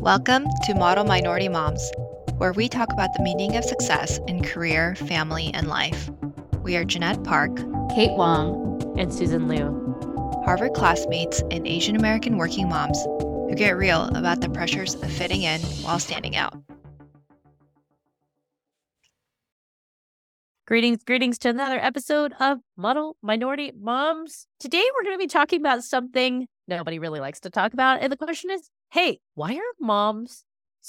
Welcome to Model Minority Moms, where we talk about the meaning of success in career, family, and life. We are Jeanette Park, Kate Wong, and Susan Liu. Harvard classmates and Asian American working moms who get real about the pressures of fitting in while standing out. Greetings to another episode of Model Minority Moms. Today we're going to be talking about something nobody really likes to talk about. And the question is, hey, why are moms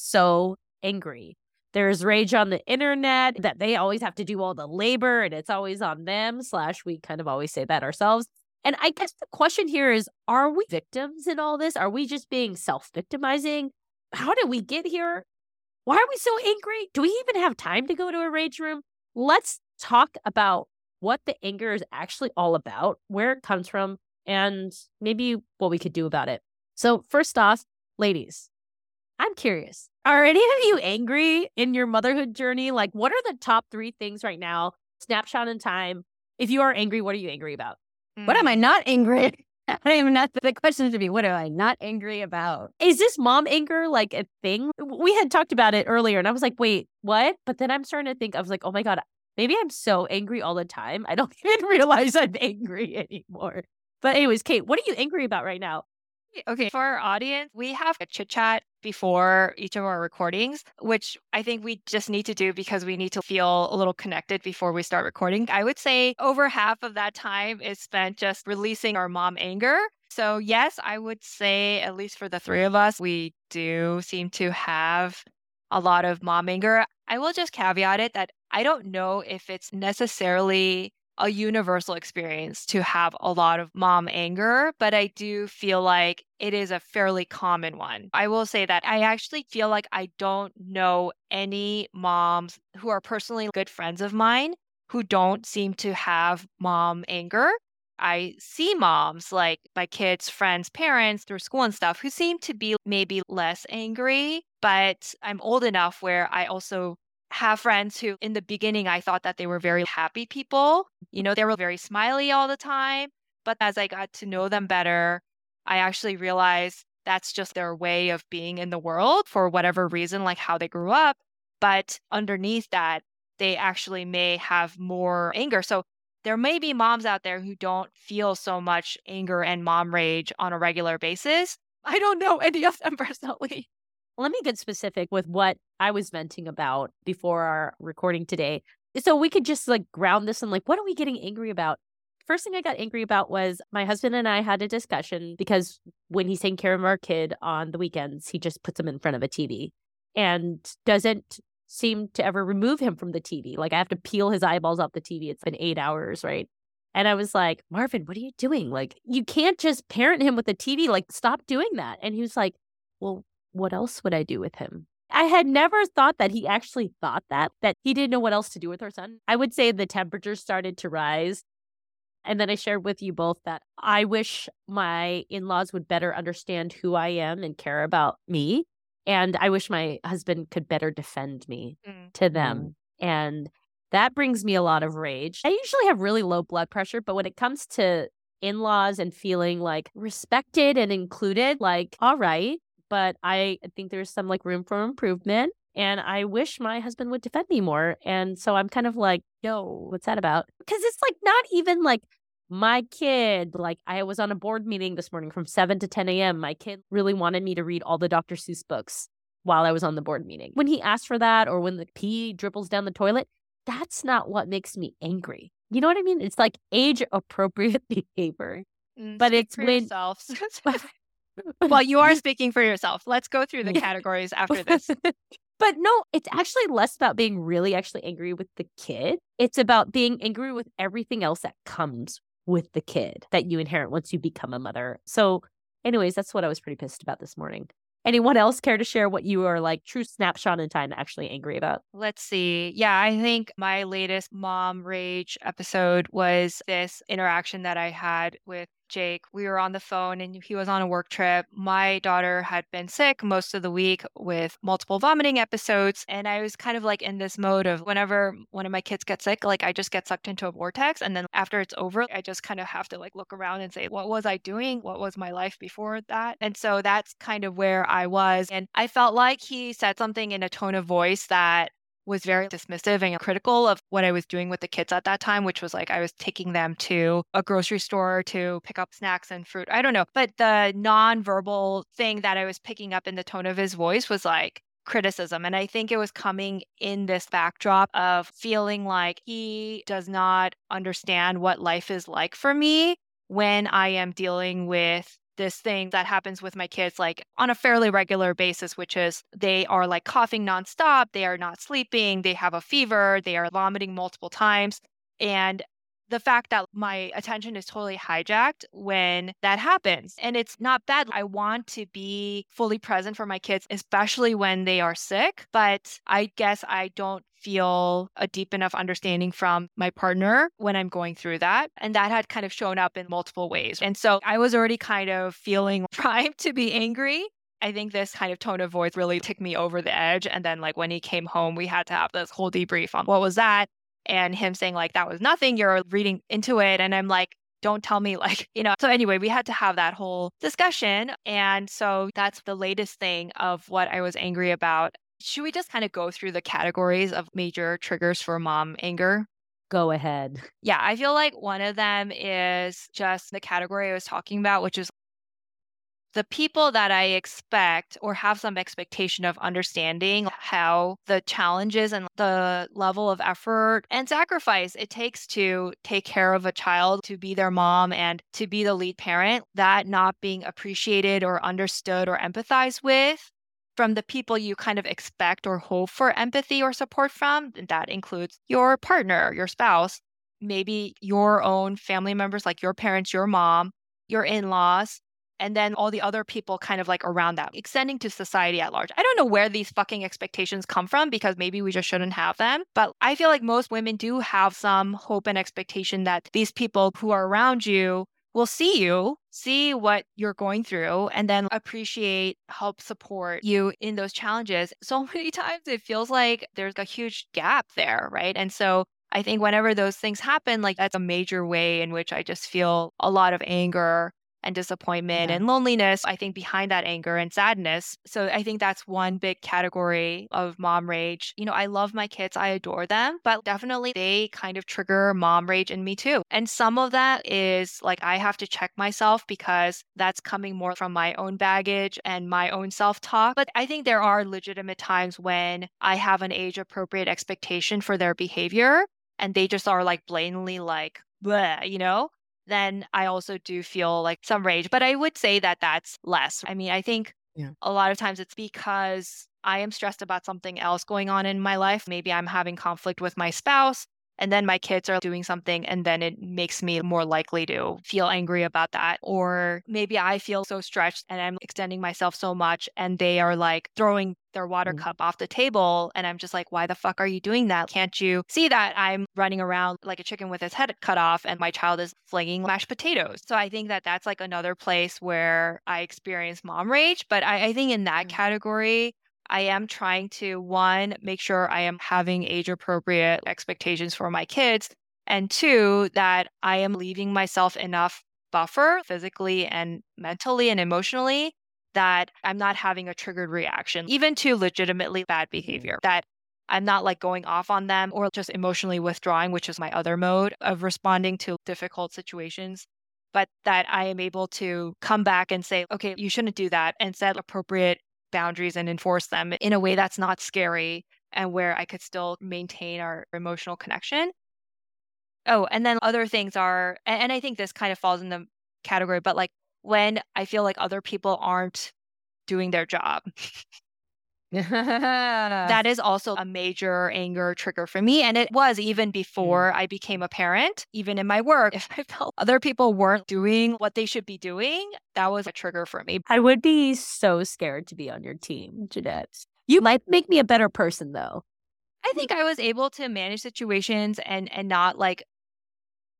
so angry? There's rage on the internet that they always have to do all the labor and it's always on them, / we kind of always say that ourselves. And I guess the question here is, are we victims in all this? Are we just being self-victimizing? How did we get here? Why are we so angry? Do we even have time to go to a rage room? Let's talk about what the anger is actually all about, where it comes from, and maybe what we could do about it. So first off, ladies, I'm curious. Are any of you angry in your motherhood journey? Like, what are the top 3 things right now? Snapshot in time. If you are angry, what are you angry about? What am I not angry? I am not. The question should be, what am I not angry about? Is this mom anger like a thing? We had talked about it earlier and I was like, wait, what? But then I'm starting to think, I was like, oh my God, maybe I'm so angry all the time. I don't even realize I'm angry anymore. But anyways, Kate, what are you angry about right now? Okay, for our audience, we have a chit chat before each of our recordings, which I think we just need to do because we need to feel a little connected before we start recording. I would say over half of that time is spent just releasing our mom anger. So yes, I would say at least for the 3 of us, we do seem to have a lot of mom anger. I will just caveat it that I don't know if it's necessarily a universal experience to have a lot of mom anger, but I do feel like it is a fairly common one. I will say that I actually feel like I don't know any moms who are personally good friends of mine who don't seem to have mom anger. I see moms like my kids' friends' parents through school and stuff who seem to be maybe less angry, but I'm old enough where I also have friends who in the beginning I thought that they were very happy people. They were very smiley all the time. But as I got to know them better, I actually realized that's just their way of being in the world for whatever reason, like how they grew up. But underneath that, they actually may have more anger. So there may be moms out there who don't feel so much anger and mom rage on a regular basis. I don't know any of them personally. Let me get specific with what I was venting about before our recording today. So we could just like ground this in like, what are we getting angry about? First thing I got angry about was my husband and I had a discussion because when he's taking care of our kid on the weekends, he just puts him in front of a TV and doesn't seem to ever remove him from the TV. Like I have to peel his eyeballs off the TV. It's been 8 hours, right? And I was like, Marvin, what are you doing? Like, you can't just parent him with the TV. Like, stop doing that. And he was like, well, what else would I do with him? I had never thought that he actually thought that he didn't know what else to do with our son. I would say the temperature started to rise. And then I shared with you both that I wish my in-laws would better understand who I am and care about me. And I wish my husband could better defend me to them. And that brings me a lot of rage. I usually have really low blood pressure, but when it comes to in-laws and feeling like respected and included, like, all right. But I think there's some like room for improvement. And I wish my husband would defend me more. And so I'm kind of like, yo, what's that about? Because it's like not even like my kid. Like I was on a board meeting this morning from 7 to 10 a.m. My kid really wanted me to read all the Dr. Seuss books while I was on the board meeting. When he asked for that or when the pee dribbles down the toilet, that's not what makes me angry. You know what I mean? It's like age appropriate behavior. But Speak it's for when yourself. Well, you are speaking for yourself. Let's go through the categories after this. But no, it's actually less about being really actually angry with the kid. It's about being angry with everything else that comes with the kid that you inherit once you become a mother. So anyways, that's what I was pretty pissed about this morning. Anyone else care to share what you are like true snapshot in time actually angry about? Let's see. Yeah, I think my latest mom rage episode was this interaction that I had with Jake. We were on the phone and he was on a work trip. My daughter had been sick most of the week with multiple vomiting episodes. And I was kind of like in this mode of whenever one of my kids gets sick, like I just get sucked into a vortex. And then after it's over, I just kind of have to like look around and say, what was I doing? What was my life before that? And so that's kind of where I was. And I felt like he said something in a tone of voice that was very dismissive and critical of what I was doing with the kids at that time, which was like I was taking them to a grocery store to pick up snacks and fruit. I don't know. But the nonverbal thing that I was picking up in the tone of his voice was like criticism. And I think it was coming in this backdrop of feeling like he does not understand what life is like for me when I am dealing with this thing that happens with my kids like on a fairly regular basis, which is they are like coughing nonstop, they are not sleeping, they have a fever, they are vomiting multiple times. And the fact that my attention is totally hijacked when that happens. And it's not bad. I want to be fully present for my kids, especially when they are sick. But I guess I don't feel a deep enough understanding from my partner when I'm going through that. And that had kind of shown up in multiple ways. And so I was already kind of feeling primed to be angry. I think this kind of tone of voice really ticked me over the edge. And then like when he came home, we had to have this whole debrief on what was that? And him saying like, that was nothing, you're reading into it. And I'm like, don't tell me like, So anyway, we had to have that whole discussion. And so that's the latest thing of what I was angry about. Should we just kind of go through the categories of major triggers for mom anger? Go ahead. Yeah, I feel like one of them is just the category I was talking about, which is the people that I expect or have some expectation of understanding how the challenges and the level of effort and sacrifice it takes to take care of a child, to be their mom and to be the lead parent, that not being appreciated or understood or empathized with from the people you kind of expect or hope for empathy or support from. That includes your partner, your spouse, maybe your own family members, like your parents, your mom, your in-laws, and then all the other people kind of like around that, extending to society at large. I don't know where these fucking expectations come from because maybe we just shouldn't have them. But I feel like most women do have some hope and expectation that these people who are around you will see you, see what you're going through, and then appreciate, help support you in those challenges. So many times it feels like there's a huge gap there, right? And so I think whenever those things happen, like that's a major way in which I just feel a lot of anger and disappointment and loneliness, I think, behind that anger and sadness. So I think that's one big category of mom rage. I love my kids, I adore them, but definitely they kind of trigger mom rage in me too. And some of that is like I have to check myself because that's coming more from my own baggage and my own self-talk. But I think there are legitimate times when I have an age-appropriate expectation for their behavior and they just are like blatantly like, bleh, then I also do feel like some rage. But I would say that that's less. I mean, I think a lot of times it's because I am stressed about something else going on in my life. Maybe I'm having conflict with my spouse and then my kids are doing something and then it makes me more likely to feel angry about that. Or maybe I feel so stretched and I'm extending myself so much and they are like throwing their water cup off the table. And I'm just like, why the fuck are you doing that? Can't you see that I'm running around like a chicken with his head cut off and my child is flinging mashed potatoes? So I think that that's like another place where I experience mom rage. But I think in that category, I am trying to, one, make sure I am having age appropriate expectations for my kids. And two, that I am leaving myself enough buffer physically and mentally and emotionally that I'm not having a triggered reaction, even to legitimately bad behavior, that I'm not like going off on them or just emotionally withdrawing, which is my other mode of responding to difficult situations, but that I am able to come back and say, okay, you shouldn't do that and set appropriate boundaries and enforce them in a way that's not scary and where I could still maintain our emotional connection. Oh, and then other things are, and I think this kind of falls in the category, but like when I feel like other people aren't doing their job. That is also a major anger trigger for me. And it was even before I became a parent, even in my work. If I felt other people weren't doing what they should be doing, that was a trigger for me. I would be so scared to be on your team, Jeanette. You might make me a better person, though. I think I was able to manage situations and not like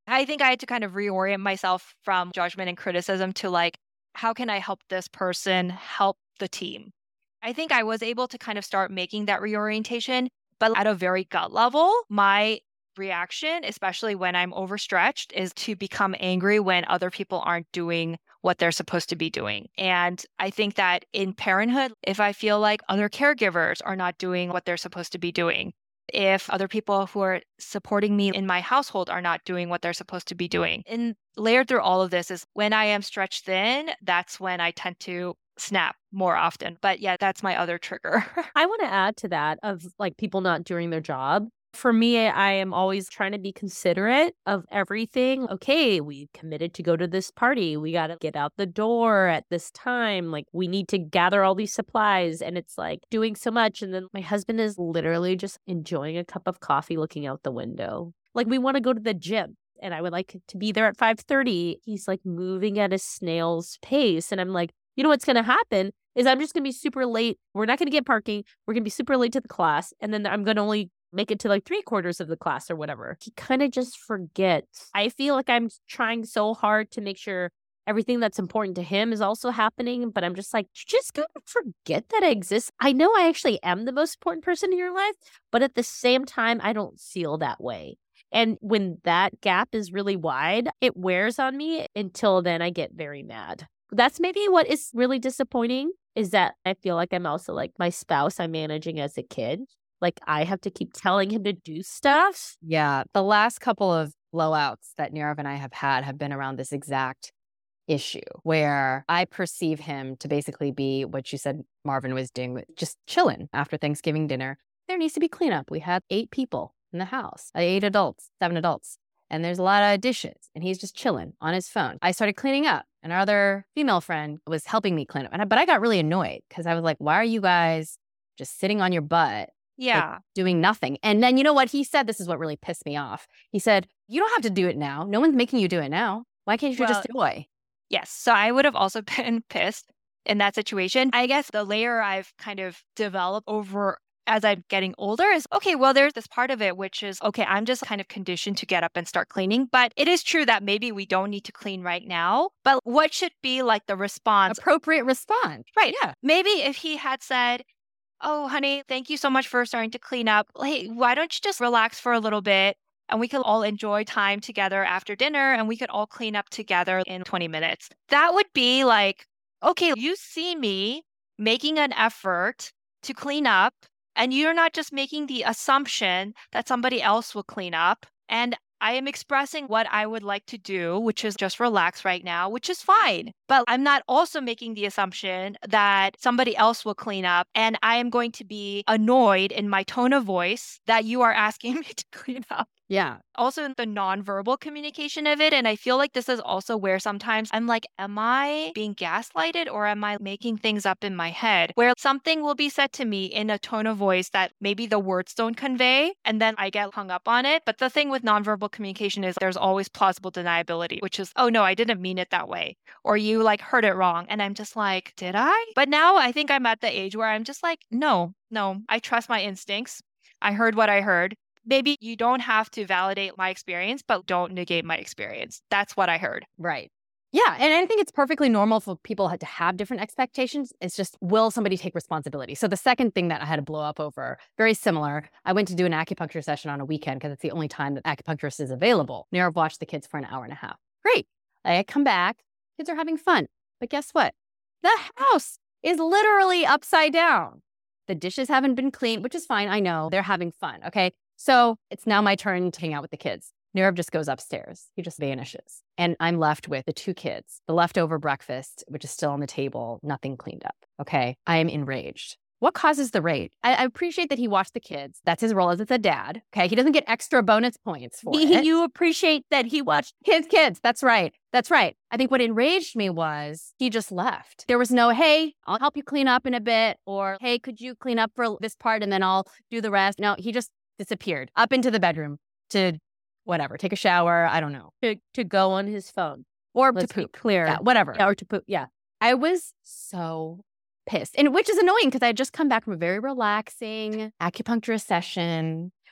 I think I had to kind of reorient myself from judgment and criticism to like, how can I help this person help the team? I think I was able to kind of start making that reorientation, but at a very gut level, my reaction, especially when I'm overstretched, is to become angry when other people aren't doing what they're supposed to be doing. And I think that in parenthood, if I feel like other caregivers are not doing what they're supposed to be doing, if other people who are supporting me in my household are not doing what they're supposed to be doing. And layered through all of this is when I am stretched thin, that's when I tend to snap more often. But yeah, that's my other trigger. I want to add to that of like people not doing their job. For me, I am always trying to be considerate of everything. Okay, we committed to go to this party. We got to get out the door at this time. Like, we need to gather all these supplies. And it's like doing so much. And then my husband is literally just enjoying a cup of coffee looking out the window. Like, we want to go to the gym. And I would like to be there at 5:30. He's like moving at a snail's pace. And I'm like, you know what's going to happen is I'm just going to be super late. We're not going to get parking. We're going to be super late to the class. And then I'm going to only make it to like 3/4 of the class or whatever. He kind of just forgets. I feel like I'm trying so hard to make sure everything that's important to him is also happening. But I'm just like, you just gonna forget that I exist. I know I actually am the most important person in your life, but at the same time, I don't feel that way. And when that gap is really wide, it wears on me until then I get very mad. That's maybe what is really disappointing is that I feel like I'm also like my spouse I'm managing as a kid. Like I have to keep telling him to do stuff. Yeah. The last couple of blowouts that Nirav and I have had have been around this exact issue where I perceive him to basically be what you said Marvin was doing, just chilling after Thanksgiving dinner. There needs to be cleanup. We had 8 people in the house, 8 adults, 7 adults. And there's a lot of dishes and he's just chilling on his phone. I started cleaning up and our other female friend was helping me clean up. But I got really annoyed because I was like, why are you guys just sitting on your butt? Yeah. Like, doing nothing. And then you know what he said? This is what really pissed me off. He said, you don't have to do it now. No one's making you do it now. Why can't you just enjoy? Yes. So I would have also been pissed in that situation. I guess the layer I've kind of developed over as I'm getting older is, okay, well, there's this part of it, which is, okay, I'm just kind of conditioned to get up and start cleaning. But it is true that maybe we don't need to clean right now. But what should be like the response? Appropriate response. Right. Yeah. Maybe if he had said, oh, honey, thank you so much for starting to clean up. Hey, why don't you just relax for a little bit? And we could all enjoy time together after dinner and we could all clean up together in 20 minutes. That would be like, okay, you see me making an effort to clean up, and you're not just making the assumption that somebody else will clean up. And I am expressing what I would like to do, which is just relax right now, which is fine. But I'm not also making the assumption that somebody else will clean up. And I am going to be annoyed in my tone of voice that you are asking me to clean up. Yeah. Also in the nonverbal communication of it. And I feel like this is also where sometimes I'm like, am I being gaslighted or am I making things up in my head? Where something will be said to me in a tone of voice that maybe the words don't convey. And then I get hung up on it. But the thing with nonverbal communication is there's always plausible deniability, which is, oh no, I didn't mean it that way. Or you like heard it wrong. And I'm just like, did I? But now I think I'm at the age where I'm just like, no, I trust my instincts. I heard what I heard. Maybe you don't have to validate my experience, but don't negate my experience. That's what I heard. Right. Yeah. And I think it's perfectly normal for people to have different expectations. It's just, will somebody take responsibility? So the second thing that I had to blow up over, very similar, I went to do an acupuncture session on a weekend because it's the only time that acupuncturist is available. Nirav watched the kids for an hour and a half. Great. I come back. Kids are having fun. But guess what? The house is literally upside down. The dishes haven't been cleaned, which is fine. I know they're having fun. Okay. So it's now my turn to hang out with the kids. Nirav just goes upstairs. He just vanishes. And I'm left with the 2 kids, the leftover breakfast, which is still on the table, nothing cleaned up. Okay. I am enraged. What causes the rage? I appreciate that he watched the kids. That's his role as a dad. Okay. He doesn't get extra bonus points for it. You appreciate that he watched his kids. That's right. That's right. I think what enraged me was he just left. There was no, hey, I'll help you clean up in a bit. Or, hey, could you clean up for this part and then I'll do the rest? No, he just disappeared up into the bedroom to whatever, take a shower. I don't know. to go on his phone. Or Let's to poop. be clear. Yeah, whatever. Yeah, or to poop. Yeah. I was so pissed. And which is annoying because I had just come back from a very relaxing acupuncturist session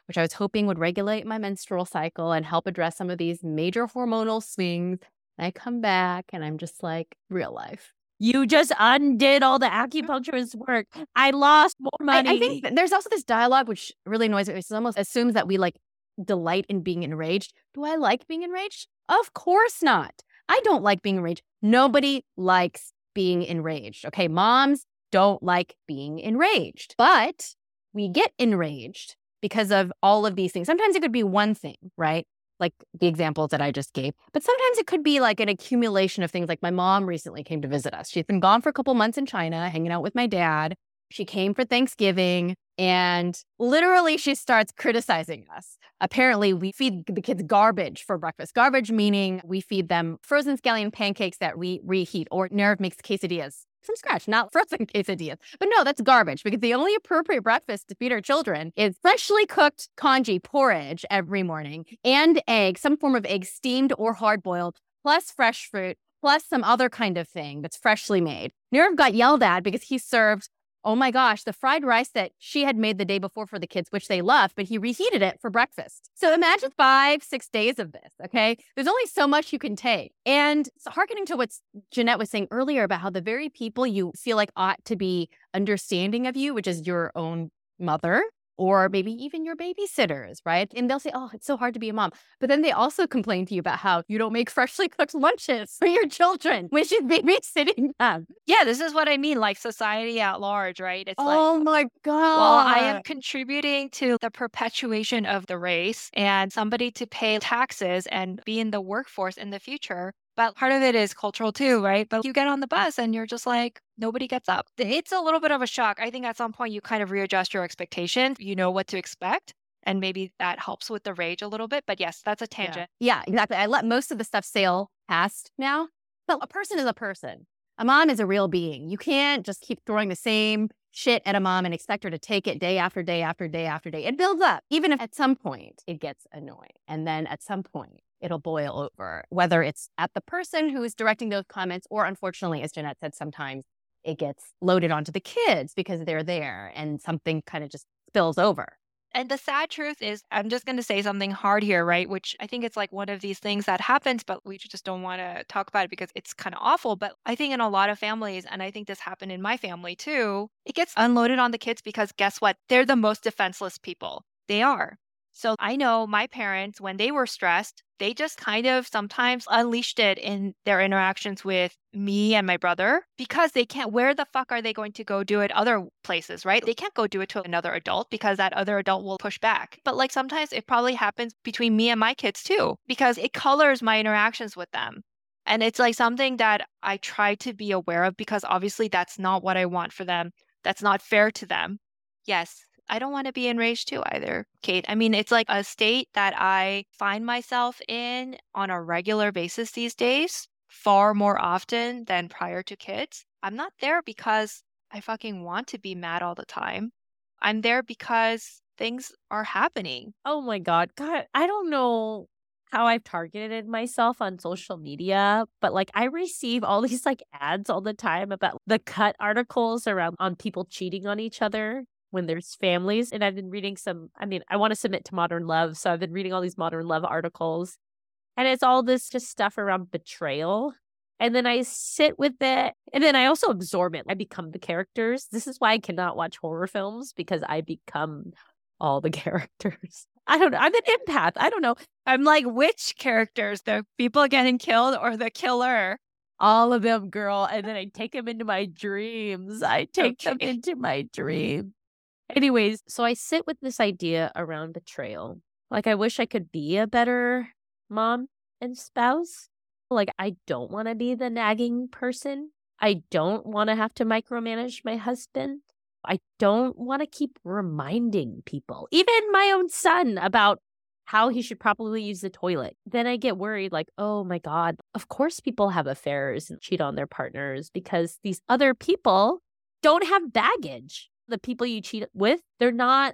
which I was hoping would regulate my menstrual cycle and help address some of these major hormonal swings. And I come back and I'm just like, real life. You just undid all the acupuncturist work. I lost more money. I think there's also this dialogue which really annoys me. It almost assumes that we like delight in being enraged. Do I like being enraged? Of course not. I don't like being enraged. Nobody likes being enraged. Okay, moms don't like being enraged, but we get enraged because of all of these things. Sometimes it could be one thing, right? Like the examples that I just gave. But sometimes it could be like an accumulation of things. Like my mom recently came to visit us. She's been gone for a couple months in China, hanging out with my dad. She came for Thanksgiving and literally she starts criticizing us. Apparently, we feed the kids garbage for breakfast. Garbage meaning we feed them frozen scallion pancakes that we reheat, or Nerve makes quesadillas from scratch, not frozen quesadillas. But no, that's garbage because the only appropriate breakfast to feed our children is freshly cooked congee porridge every morning and egg, some form of egg, steamed or hard boiled, plus fresh fruit, plus some other kind of thing that's freshly made. Nerve got yelled at because he served, oh my gosh, the fried rice that she had made the day before for the kids, which they loved, but he reheated it for breakfast. So imagine 5-6 days of this, okay? There's only so much you can take. And so hearkening to what Jeanette was saying earlier about how the very people you feel like ought to be understanding of you, which is your own mother, or maybe even your babysitters, right? And they'll say, oh, it's so hard to be a mom. But then they also complain to you about how you don't make freshly cooked lunches for your children, which is babysitting them. Yeah, this is what I mean, like society at large, right? It's Oh like, my God. well, I am contributing to the perpetuation of the race and somebody to pay taxes and be in the workforce in the future. But part of it is cultural too, right? But you get on the bus and you're just like, nobody gets up. It's a little bit of a shock. I think at some point you kind of readjust your expectations. You know what to expect. And maybe that helps with the rage a little bit. But yes, that's a tangent. Yeah, exactly. I let most of the stuff sail past now. But a person is a person. A mom is a real being. You can't just keep throwing the same shit at a mom and expect her to take it day after day after day after day. It builds up, even if at some point it gets annoying. And then at some point it'll boil over, whether it's at the person who is directing those comments, or unfortunately, as Jeanette said, sometimes it gets loaded onto the kids because they're there and something kind of just spills over. And the sad truth is, I'm just going to say something hard here, right? Which I think it's like one of these things that happens, but we just don't want to talk about it because it's kind of awful. But I think in a lot of families, and I think this happened in my family too, it gets unloaded on the kids because guess what? They're the most defenseless people. They are. So I know my parents, when they were stressed, they just kind of sometimes unleashed it in their interactions with me and my brother because they can't, where the fuck are they going to go do it other places, right? They can't go do it to another adult because that other adult will push back. But like sometimes it probably happens between me and my kids too, because it colors my interactions with them. And it's like something that I try to be aware of because obviously that's not what I want for them. That's not fair to them. Yes, I don't want to be enraged too either, Kate. I mean, it's like a state that I find myself in on a regular basis these days, far more often than prior to kids. I'm not there because I fucking want to be mad all the time. I'm there because things are happening. Oh my God. God, I don't know how I've targeted myself on social media, but like I receive all these like ads all the time about the cut articles around on people cheating on each other when there's families. And I've been reading I want to submit to Modern Love. So I've been reading all these Modern Love articles, and it's all this just stuff around betrayal. And then I sit with it, and then I also absorb it. I become the characters. This is why I cannot watch horror films, because I become all the characters. I don't know. I'm an empath. I don't know. I'm like, which characters? The people getting killed or the killer? All of them, girl. And then I take them into my dreams. Them into my dreams. Anyways, so I sit with this idea around betrayal. Like, I wish I could be a better mom and spouse. Like, I don't want to be the nagging person. I don't want to have to micromanage my husband. I don't want to keep reminding people, even my own son, about how he should probably use the toilet. Then I get worried, like, oh my God, of course people have affairs and cheat on their partners because these other people don't have baggage. The people you cheat with, they're not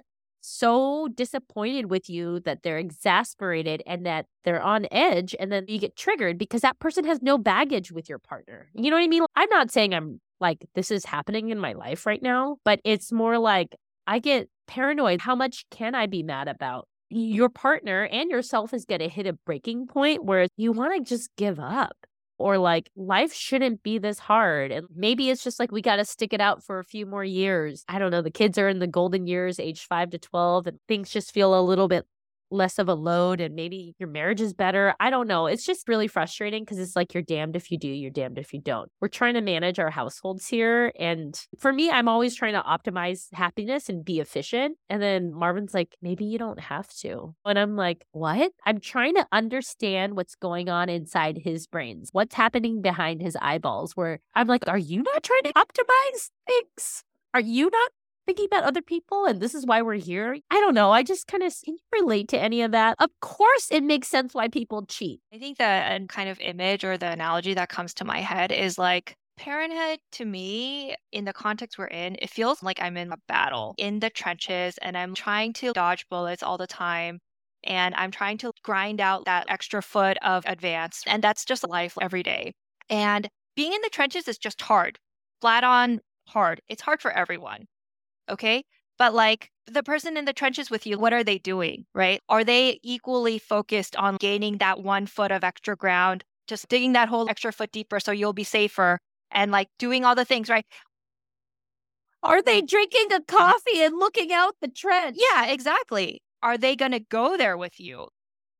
so disappointed with you that they're exasperated and that they're on edge, and then you get triggered because that person has no baggage with your partner. You know what I mean? I'm not saying I'm like, this is happening in my life right now, but it's more like I get paranoid. How much can I be mad about? Your partner and yourself is going to hit a breaking point where you want to just give up. Or like, life shouldn't be this hard. And maybe it's just like, we got to stick it out for a few more years. I don't know. The kids are in the golden years, age 5 to 12, and things just feel a little bit less of a load, and maybe your marriage is better. I don't know. It's just really frustrating because it's like, you're damned if you do, you're damned if you don't. We're trying to manage our households here. And for me, I'm always trying to optimize happiness and be efficient. And then Marvin's like, maybe you don't have to. And I'm like, what? I'm trying to understand what's going on inside his brains. What's happening behind his eyeballs, where I'm like, are you not trying to optimize things? Are you not thinking about other people, and this is why we're here? I don't know. I just kind of, can you relate to any of that? Of course, it makes sense why people cheat. I think the kind of image or the analogy that comes to my head is like parenthood to me, in the context we're in, it feels like I'm in a battle in the trenches and I'm trying to dodge bullets all the time. And I'm trying to grind out that extra foot of advance. And that's just life every day. And being in the trenches is just hard, flat on hard. It's hard for everyone. Okay. But like the person in the trenches with you, what are they doing? Right? Are they equally focused on gaining that 1 foot of extra ground, just digging that whole extra foot deeper so you'll be safer and like doing all the things, right? Are they drinking a coffee and looking out the trench? Yeah, exactly. Are they going to go there with you?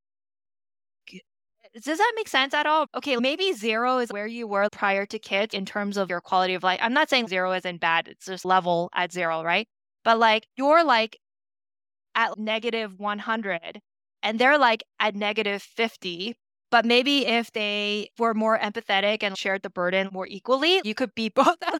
Does that make sense at all? Okay, maybe 0 is where you were prior to kids in terms of your quality of life. I'm not saying 0 isn't bad. It's just level at 0, right? But like you're like at -100 and they're like at -50. But maybe if they were more empathetic and shared the burden more equally, you could be both at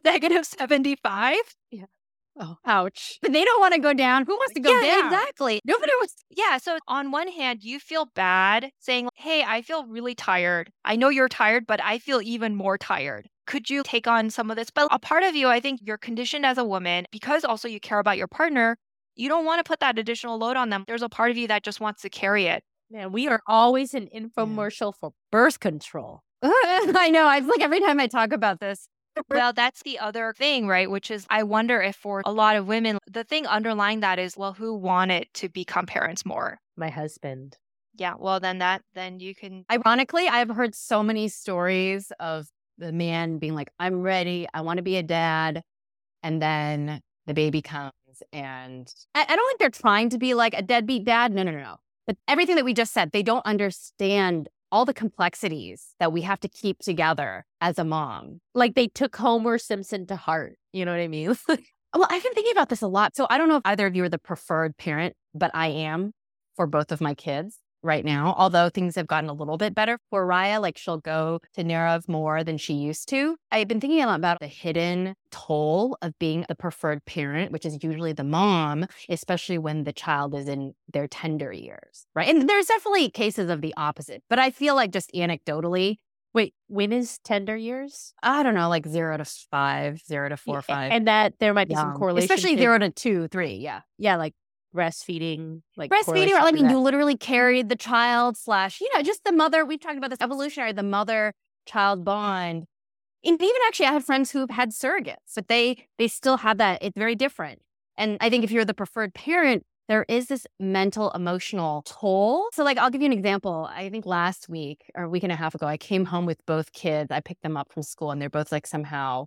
-75. Yeah. Oh, ouch. But they don't want to go down. Who wants to go Yeah, down? exactly. Nobody wants. Yeah. So on one hand, you feel bad saying, hey, I feel really tired. I know you're tired, but I feel even more tired. Could you take on some of this? But a part of you, I think you're conditioned as a woman because also you care about your partner. You don't want to put that additional load on them. There's a part of you that just wants to carry it. Man, we are always an infomercial for birth control. I know. I like every time I talk about this. Well, that's the other thing, right? Which is, I wonder if for a lot of women, the thing underlying that is, well, who wanted to become parents more? My husband. Yeah. Well, then you can. Ironically, I've heard so many stories of the man being like, I'm ready. I want to be a dad. And then the baby comes. And I don't think they're trying to be like a deadbeat dad. No. But everything that we just said, they don't understand all the complexities that we have to keep together as a mom. Like they took Homer Simpson to heart. You know what I mean? Well, I've been thinking about this a lot. So I don't know if either of you are the preferred parent, but I am for both of my kids right now. Although things have gotten a little bit better for Raya, like she'll go to Nirav more than she used to. I've been thinking a lot about the hidden toll of being the preferred parent, which is usually the mom, especially when the child is in their tender years, right? And there's definitely cases of the opposite, but I feel like just anecdotally, wait, when is tender years? I don't know, like 0 to 5, 0 to 4, 5. And that there might be some correlation. Especially 0 to 2, 3, yeah. Yeah, like breastfeeding, or I mean, you literally carried the child / just the mother. We've talked about this evolutionary, the mother-child bond. And even actually, I have friends who've had surrogates, but they still have that. It's very different. And I think if you're the preferred parent, there is this mental, emotional toll. So like, I'll give you an example. I think last week or a week and a half ago, I came home with both kids. I picked them up from school and they're both like somehow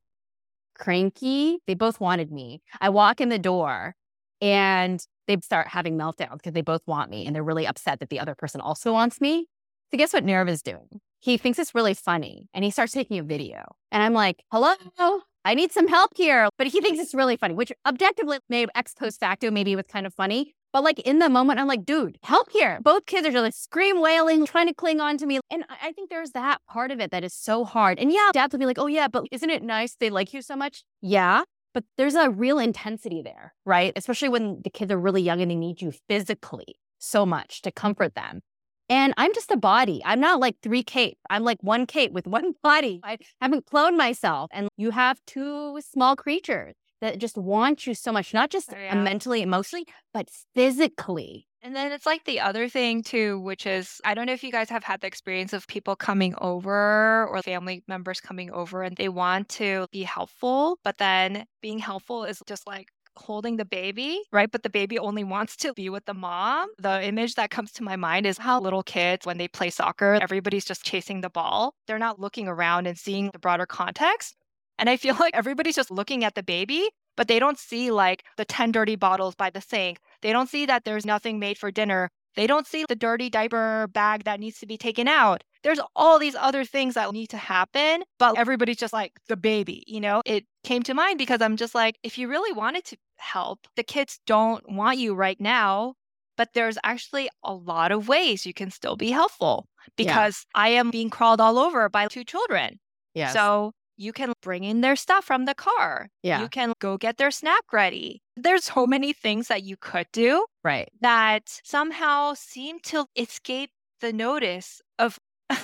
cranky. They both wanted me. I walk in the door and they start having meltdowns because they both want me and they're really upset that the other person also wants me. So guess what Nirav is doing? He thinks it's really funny and he starts taking a video. And I'm like, hello, I need some help here. But he thinks it's really funny, which objectively, maybe ex post facto, maybe it was kind of funny. But like in the moment, I'm like, dude, help here. Both kids are just like scream wailing, trying to cling on to me. And I think there's that part of it that is so hard. And yeah, dads will be like, oh yeah, but isn't it nice they like you so much? Yeah. But there's a real intensity there, right? Especially when the kids are really young and they need you physically so much to comfort them. And I'm just a body. I'm not like 3 Kate. I'm like 1 Kate with 1 body. I haven't cloned myself. And you have 2 small creatures that just want you so much, not just mentally, emotionally, but physically. And then it's like the other thing too, which is, I don't know if you guys have had the experience of people coming over or family members coming over and they want to be helpful, but then being helpful is just like, holding the baby, right? But the baby only wants to be with the mom. The image that comes to my mind is how little kids, when they play soccer, everybody's just chasing the ball. They're not looking around and seeing the broader context. And I feel like everybody's just looking at the baby, but they don't see like the 10 dirty bottles by the sink. They don't see that there's nothing made for dinner. They don't see the dirty diaper bag that needs to be taken out. There's all these other things that need to happen, but everybody's just like the baby, It came to mind because I'm just like, if you really wanted to help, the kids don't want you right now, but there's actually a lot of ways you can still be helpful because I am being crawled all over by 2 children. Yes. So you can bring in their stuff from the car. Yeah. You can go get their snack ready. There's so many things that you could do Right. that somehow seem to escape the notice of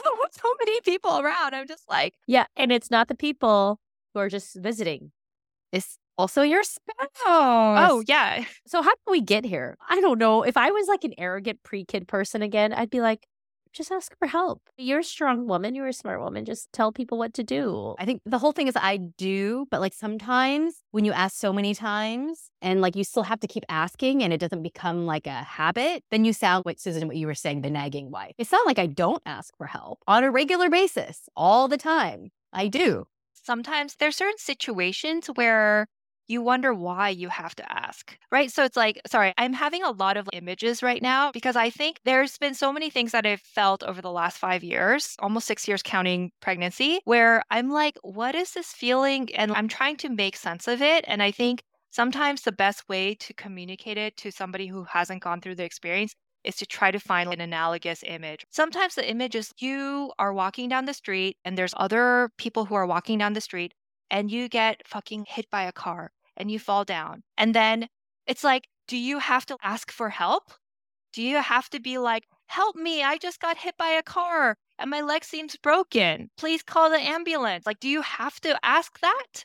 so many people around. I'm just like, Yeah. And it's not the people who are just visiting. It's also your spouse. oh, yeah. So how did we get here? I don't know. If I was like an arrogant pre-kid person again, I'd be like, just ask for help. You're a strong woman. You're a smart woman. Just tell people what to do. I think the whole thing is I do, but like sometimes when you ask so many times and like you still have to keep asking and it doesn't become like a habit, then you sound like Susan, what you were saying, the nagging wife. It's not like I don't ask for help on a regular basis all the time. I do. Sometimes there's certain situations where you wonder why you have to ask, right? So it's like, sorry, I'm having a lot of images right now because I think there's been so many things that I've felt over the last 5 years, almost 6 years counting pregnancy, where I'm like, what is this feeling? And I'm trying to make sense of it. And I think sometimes the best way to communicate it to somebody who hasn't gone through the experience is to try to find an analogous image. Sometimes the image is you are walking down the street and there's other people who are walking down the street and you get fucking hit by a car and you fall down. And then it's like, do you have to ask for help? Do you have to be like, help me, I just got hit by a car and my leg seems broken. Please call the ambulance. Like, do you have to ask that?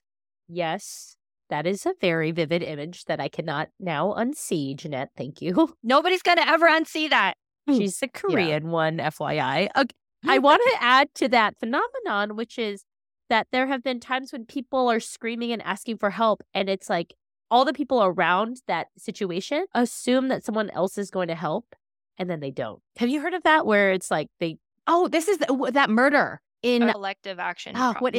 Yes. That is a very vivid image that I cannot now unsee, Jeanette. Thank you. Nobody's going to ever unsee that. She's the Korean one, FYI. Okay. I want to add to that phenomenon, which is that there have been times when people are screaming and asking for help, and it's like all the people around that situation assume that someone else is going to help, and then they don't. Have you heard of that? Where it's like they... Oh, this is that murder in collective action.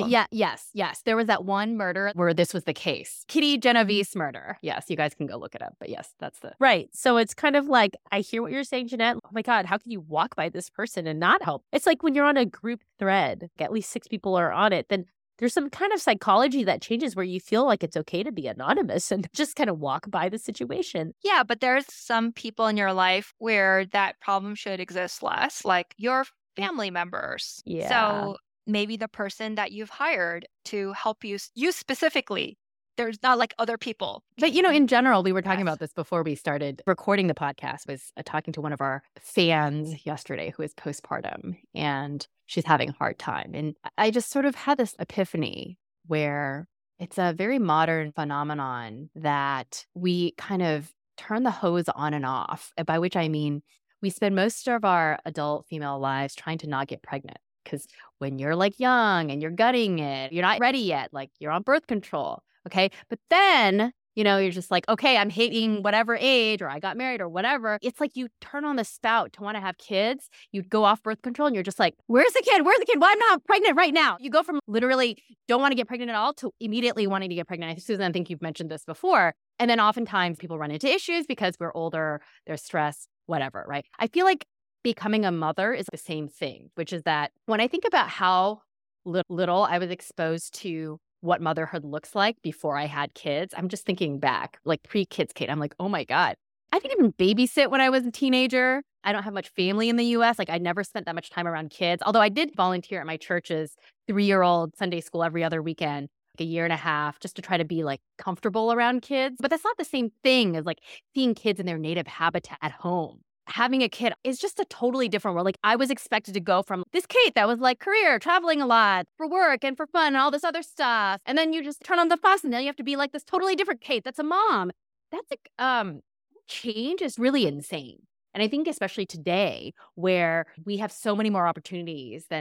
Yes. There was that one murder where this was the case. Kitty Genovese murder. Yes, you guys can go look it up. But yes, that's the... Right. So it's kind of like, I hear what you're saying, Jeanette. Oh my God, how can you walk by this person and not help? It's like when you're on a group thread, at least 6 people are on it, then there's some kind of psychology that changes where you feel like it's okay to be anonymous and just kind of walk by the situation. Yeah, but there's some people in your life where that problem should exist less, like your family members. Yeah. So maybe the person that you've hired to help you specifically. There's not like other people. But, in general, we were talking about this before we started recording the podcast, was talking to one of our fans yesterday who is postpartum and she's having a hard time. And I just sort of had this epiphany where it's a very modern phenomenon that we kind of turn the hose on and off, by which I mean we spend most of our adult female lives trying to not get pregnant. Because when you're like young and you're gutting it, you're not ready yet, like you're on birth control. Okay. But then, you're just like, okay, I'm hitting whatever age or I got married or whatever. It's like you turn on the spout to want to have kids. You go off birth control and you're just like, where's the kid? Where's the kid? Why I'm not pregnant right now? You go from literally don't want to get pregnant at all to immediately wanting to get pregnant. Susan, I think you've mentioned this before. And then oftentimes people run into issues because we're older, there's stress, whatever, right? I feel like becoming a mother is the same thing, which is that when I think about how little I was exposed to what motherhood looks like before I had kids, I'm just thinking back, like pre-kids, Kate. I'm like, oh my God, I didn't even babysit when I was a teenager. I don't have much family in the US. Like I never spent that much time around kids, although I did volunteer at my church's 3-year-old Sunday school every other weekend, like a year and a half, just to try to be like comfortable around kids. But that's not the same thing as like seeing kids in their native habitat at home. Having a kid is just a totally different world. Like I was expected to go from this Kate that was like career, traveling a lot for work and for fun and all this other stuff. And then you just turn on the faucet and now you have to be like this totally different Kate that's a mom. That's like, change is really insane. And I think especially today where we have so many more opportunities than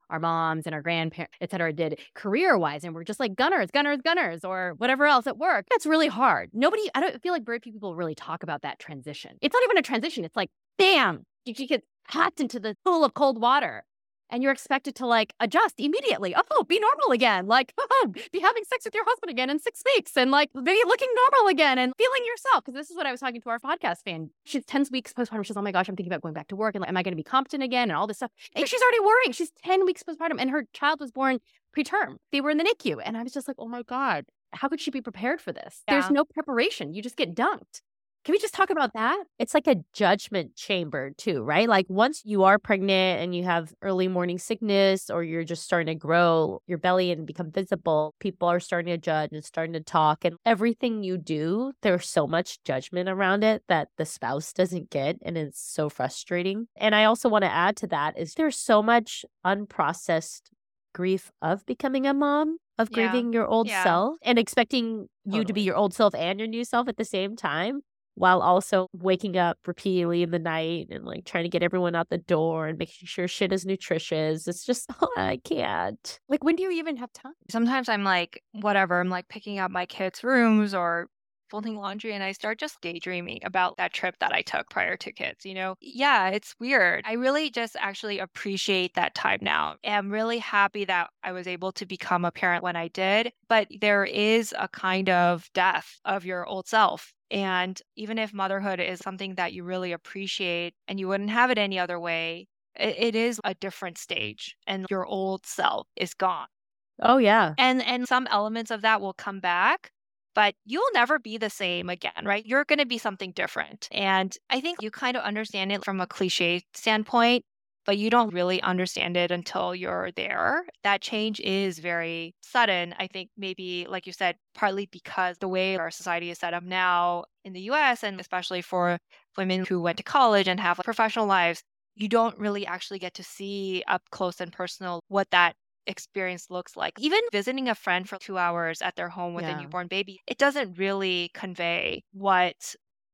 our moms and our grandparents, et cetera, did career-wise. And we're just like gunners, gunners, gunners, or whatever else at work. That's really hard. I don't feel like very few people really talk about that transition. It's not even a transition. It's like, bam, you get popped into the pool of cold water. And you're expected to like adjust immediately. Oh, be normal again. Like, be having sex with your husband again in 6 weeks and like maybe looking normal again and feeling yourself. Because this is what I was talking to our podcast fan. She's 10 weeks postpartum. She's, oh my gosh, I'm thinking about going back to work. And like, am I going to be competent again? And all this stuff. And she's already worrying. She's 10 weeks postpartum and her child was born preterm. They were in the NICU. And I was just like, oh my God, how could she be prepared for this? Yeah. There's no preparation. You just get dunked. Can we just talk about that? It's like a judgment chamber too, right? Like once you are pregnant and you have early morning sickness or you're just starting to grow your belly and become visible, people are starting to judge and starting to talk. And everything you do, there's so much judgment around it that the spouse doesn't get. And it's so frustrating. And I also want to add to that is there's so much unprocessed grief of becoming a mom, of grieving your old self and expecting you to be your old self and your new self at the same time, while also waking up repeatedly in the night and like trying to get everyone out the door and making sure shit is nutritious. It's just, I can't. Like, when do you even have time? Sometimes I'm like, whatever, I'm like picking up my kids' rooms or folding laundry and I start just daydreaming about that trip that I took prior to kids, you know? Yeah, it's weird. I really just actually appreciate that time now. I'm really happy that I was able to become a parent when I did, but there is a kind of death of your old self. And even if motherhood is something that you really appreciate and you wouldn't have it any other way, it is a different stage and your old self is gone. Oh, yeah. And some elements of that will come back, but you'll never be the same again, right? You're going to be something different. And I think you kind of understand it from a cliche standpoint, but you don't really understand it until you're there. That change is very sudden. I think maybe, like you said, partly because the way our society is set up now in the US, and especially for women who went to college and have professional lives, you don't really actually get to see up close and personal what that experience looks like. Even visiting a friend for 2 hours at their home with a newborn baby, it doesn't really convey what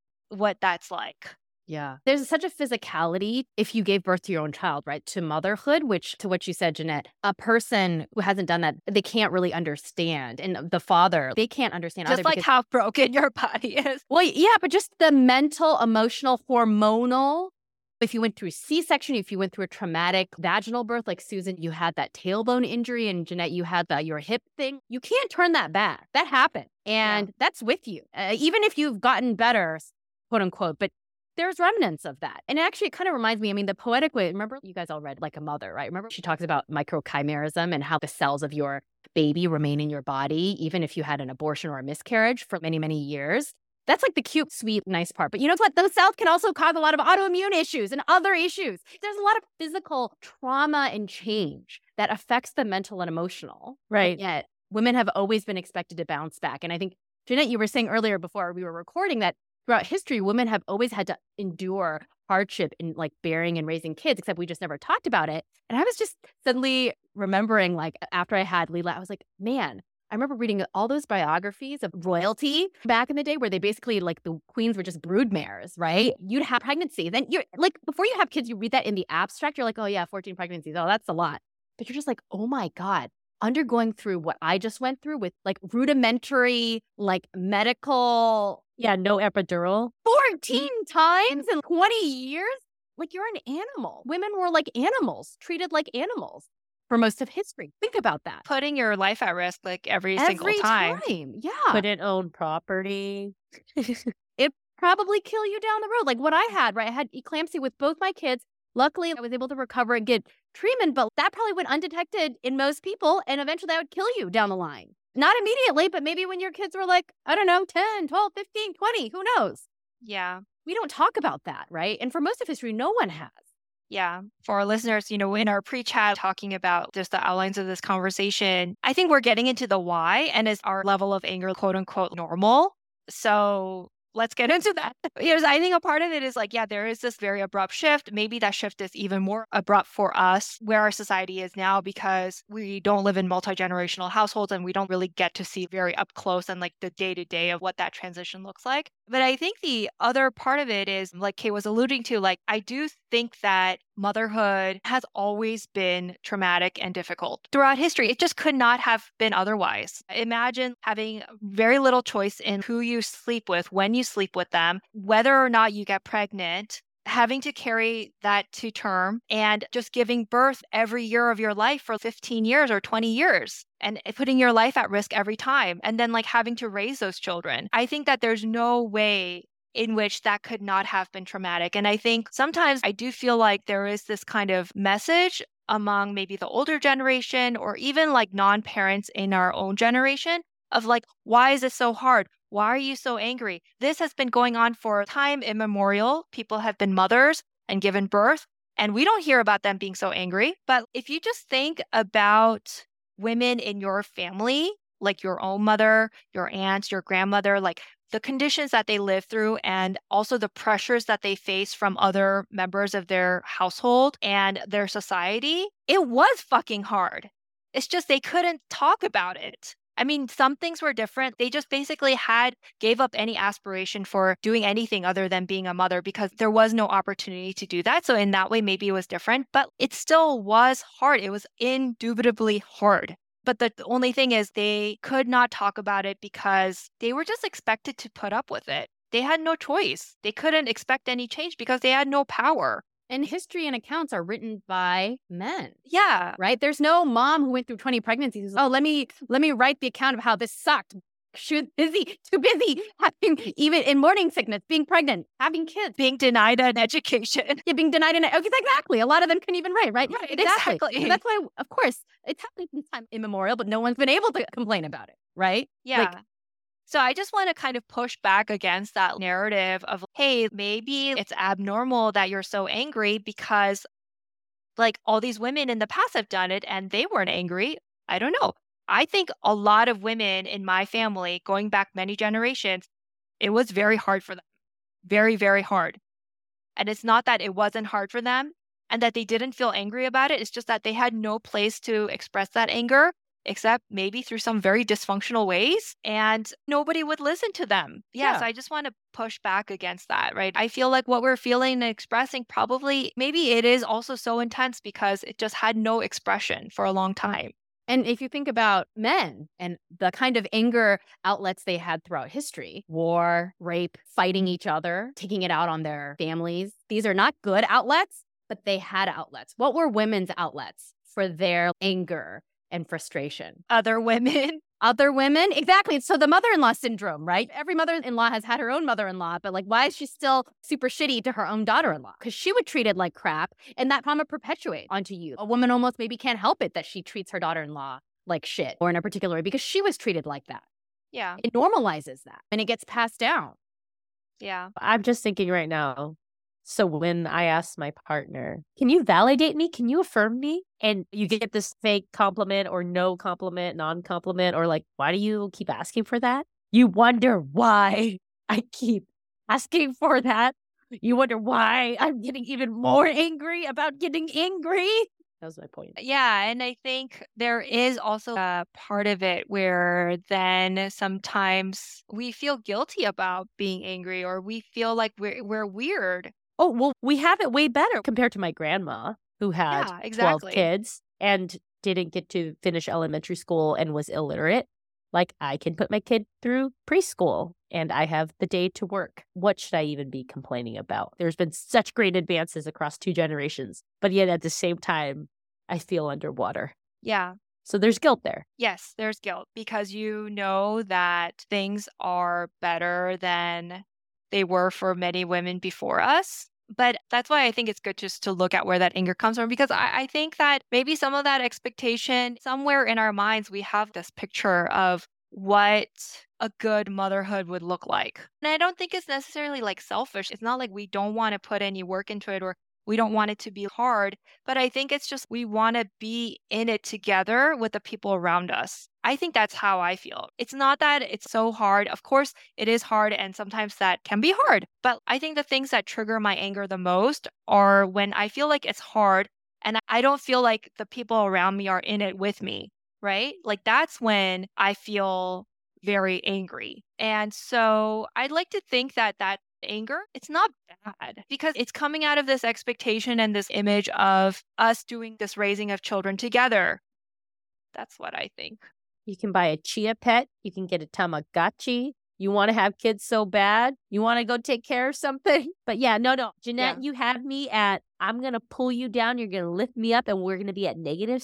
that's like. Yeah. There's such a physicality if you gave birth to your own child, right? To motherhood, which to what you said, Jeanette, a person who hasn't done that, they can't really understand. And the father, they can't understand Just either. like how broken your body is. Well, yeah, but just the mental, emotional, hormonal. If you went through C-section, if you went through a traumatic vaginal birth, like Susan, you had that tailbone injury, and Jeanette, you had your hip thing, you can't turn that back. That happened. And that's with you. Even if you've gotten better, quote unquote, but there's remnants of that. And actually, it kind of reminds me, I mean, the poetic way, remember you guys all read Like a Mother, right? Remember she talks about microchimerism and how the cells of your baby remain in your body, even if you had an abortion or a miscarriage for many, many years. That's like the cute, sweet, nice part. But you know what? Those cells can also cause a lot of autoimmune issues and other issues. There's a lot of physical trauma and change that affects the mental and emotional. Right. Yet women have always been expected to bounce back. And I think, Jeanette, you were saying earlier before we were recording that throughout history, women have always had to endure hardship in like bearing and raising kids, except we just never talked about it. And I was just suddenly remembering, like, after I had Leela, I was like, man, I remember reading all those biographies of royalty back in the day where they basically, like, the queens were just broodmares, right? You'd have pregnancy. Then you're like, before you have kids, you read that in the abstract. You're like, oh yeah, 14 pregnancies. Oh, that's a lot. But you're just like, oh my God, undergoing through what I just went through with like rudimentary, like medical. Yeah, no epidural. 14 times in 20 years? Like, you're an animal. Women were like animals, treated like animals for most of history. Think about that. Putting your life at risk like every single time. Yeah. Couldn't own property. It probably kill you down the road. Like what I had, right? I had eclampsia with both my kids. Luckily, I was able to recover and get treatment, but that probably went undetected in most people. And eventually that would kill you down the line. Not immediately, but maybe when your kids were like, I don't know, 10, 12, 15, 20, who knows? Yeah. We don't talk about that, right? And for most of history, no one has. Yeah. For our listeners, you know, in our pre-chat talking about just the outlines of this conversation, I think we're getting into the why and is our level of anger, quote unquote, normal. So let's get into that. Because I think a part of it is like, yeah, there is this very abrupt shift. Maybe that shift is even more abrupt for us where our society is now because we don't live in multi-generational households and we don't really get to see very up close and like the day-to-day of what that transition looks like. But I think the other part of it is, like Kay was alluding to, like, I do think that motherhood has always been traumatic and difficult throughout history. It just could not have been otherwise. Imagine having very little choice in who you sleep with, when you sleep with them, whether or not you get pregnant, having to carry that to term and just giving birth every year of your life for 15 years or 20 years and putting your life at risk every time and then like having to raise those children. I think that there's no way in which that could not have been traumatic. And I think sometimes I do feel like there is this kind of message among maybe the older generation or even like non-parents in our own generation of like, why is this so hard? Why are you so angry? This has been going on for time immemorial. People have been mothers and given birth, and we don't hear about them being so angry. But if you just think about women in your family, like your own mother, your aunt, your grandmother, like the conditions that they live through, and also the pressures that they face from other members of their household and their society, it was fucking hard. It's just they couldn't talk about it. I mean, some things were different. They just basically gave up any aspiration for doing anything other than being a mother because there was no opportunity to do that. So in that way, maybe it was different, but it still was hard. It was indubitably hard. But the only thing is they could not talk about it because they were just expected to put up with it. They had no choice. They couldn't expect any change because they had no power. And history and accounts are written by men. Yeah. Right? There's no mom who went through 20 pregnancies. Oh, let me write the account of how this sucked. She was too busy having, even in morning sickness, being pregnant, having kids. Being denied an education. Yeah, being denied an exactly. A lot of them couldn't even write, right? Right, Exactly. exactly. So that's why, of course, it's happening since time immemorial, but no one's been able to complain about it, right? Yeah. Like, so I just want to kind of push back against that narrative of, hey, maybe it's abnormal that you're so angry because like all these women in the past have done it and they weren't angry. I don't know. I think a lot of women in my family, going back many generations, it was very hard for them. Very, very hard. And it's not that it wasn't hard for them and that they didn't feel angry about it. It's just that they had no place to express that anger except maybe through some very dysfunctional ways and nobody would listen to them. Yeah. So I just want to push back against that, right? I feel like what we're feeling and expressing probably, maybe it is also so intense because it just had no expression for a long time. and if you think about men and the kind of anger outlets they had throughout history, war, rape, fighting each other, taking it out on their families, these are not good outlets, but they had outlets. What were women's outlets for their anger and frustration? Other women. Other women? Exactly. So the mother-in-law syndrome, right? Every mother-in-law has had her own mother-in-law, but like, why is she still super shitty to her own daughter-in-law? Because she would treat it like crap, and that trauma perpetuates onto you. A woman almost maybe can't help it that she treats her daughter-in-law like shit or in a particular way because she was treated like that. Yeah. It normalizes that and it gets passed down. Yeah. I'm just thinking right now. So when I ask my partner, can you validate me? Can you affirm me? And you get this fake compliment or no compliment, non-compliment, or like, why do you keep asking for that? You wonder why I keep asking for that. You wonder why I'm getting even more angry about getting angry. That was my point. Yeah, and I think there is also a part of it where then sometimes we feel guilty about being angry or we feel like we're weird. Oh, well, we have it way better compared to my grandma who had Yeah, 12 exactly. kids and didn't get to finish elementary school and was illiterate. Like, I can put my kid through preschool and I have the day to work. What should I even be complaining about? There's been such great advances across 2 generations, but yet at the same time, I feel underwater. Yeah. So there's guilt there. Yes, there's guilt because you know that things are better than they were for many women before us. But that's why I think it's good just to look at where that anger comes from because I think that maybe some of that expectation, somewhere in our minds, we have this picture of what a good motherhood would look like. And I don't think it's necessarily like selfish. It's not like we don't want to put any work into it or we don't want it to be hard. But I think it's just we want to be in it together with the people around us. I think that's how I feel. It's not that it's so hard. Of course, it is hard, and sometimes that can be hard. But I think the things that trigger my anger the most are when I feel like it's hard and I don't feel like the people around me are in it with me, right? Like that's when I feel very angry. And so I'd like to think that that anger, it's not bad because it's coming out of this expectation and this image of us doing this raising of children together. That's what I think. You can buy a chia pet. You can get a Tamagotchi. You want to have kids so bad. You want to go take care of something. But yeah, no. Jeanette, you have me at, I'm going to pull you down. You're going to lift me up and we're going to be at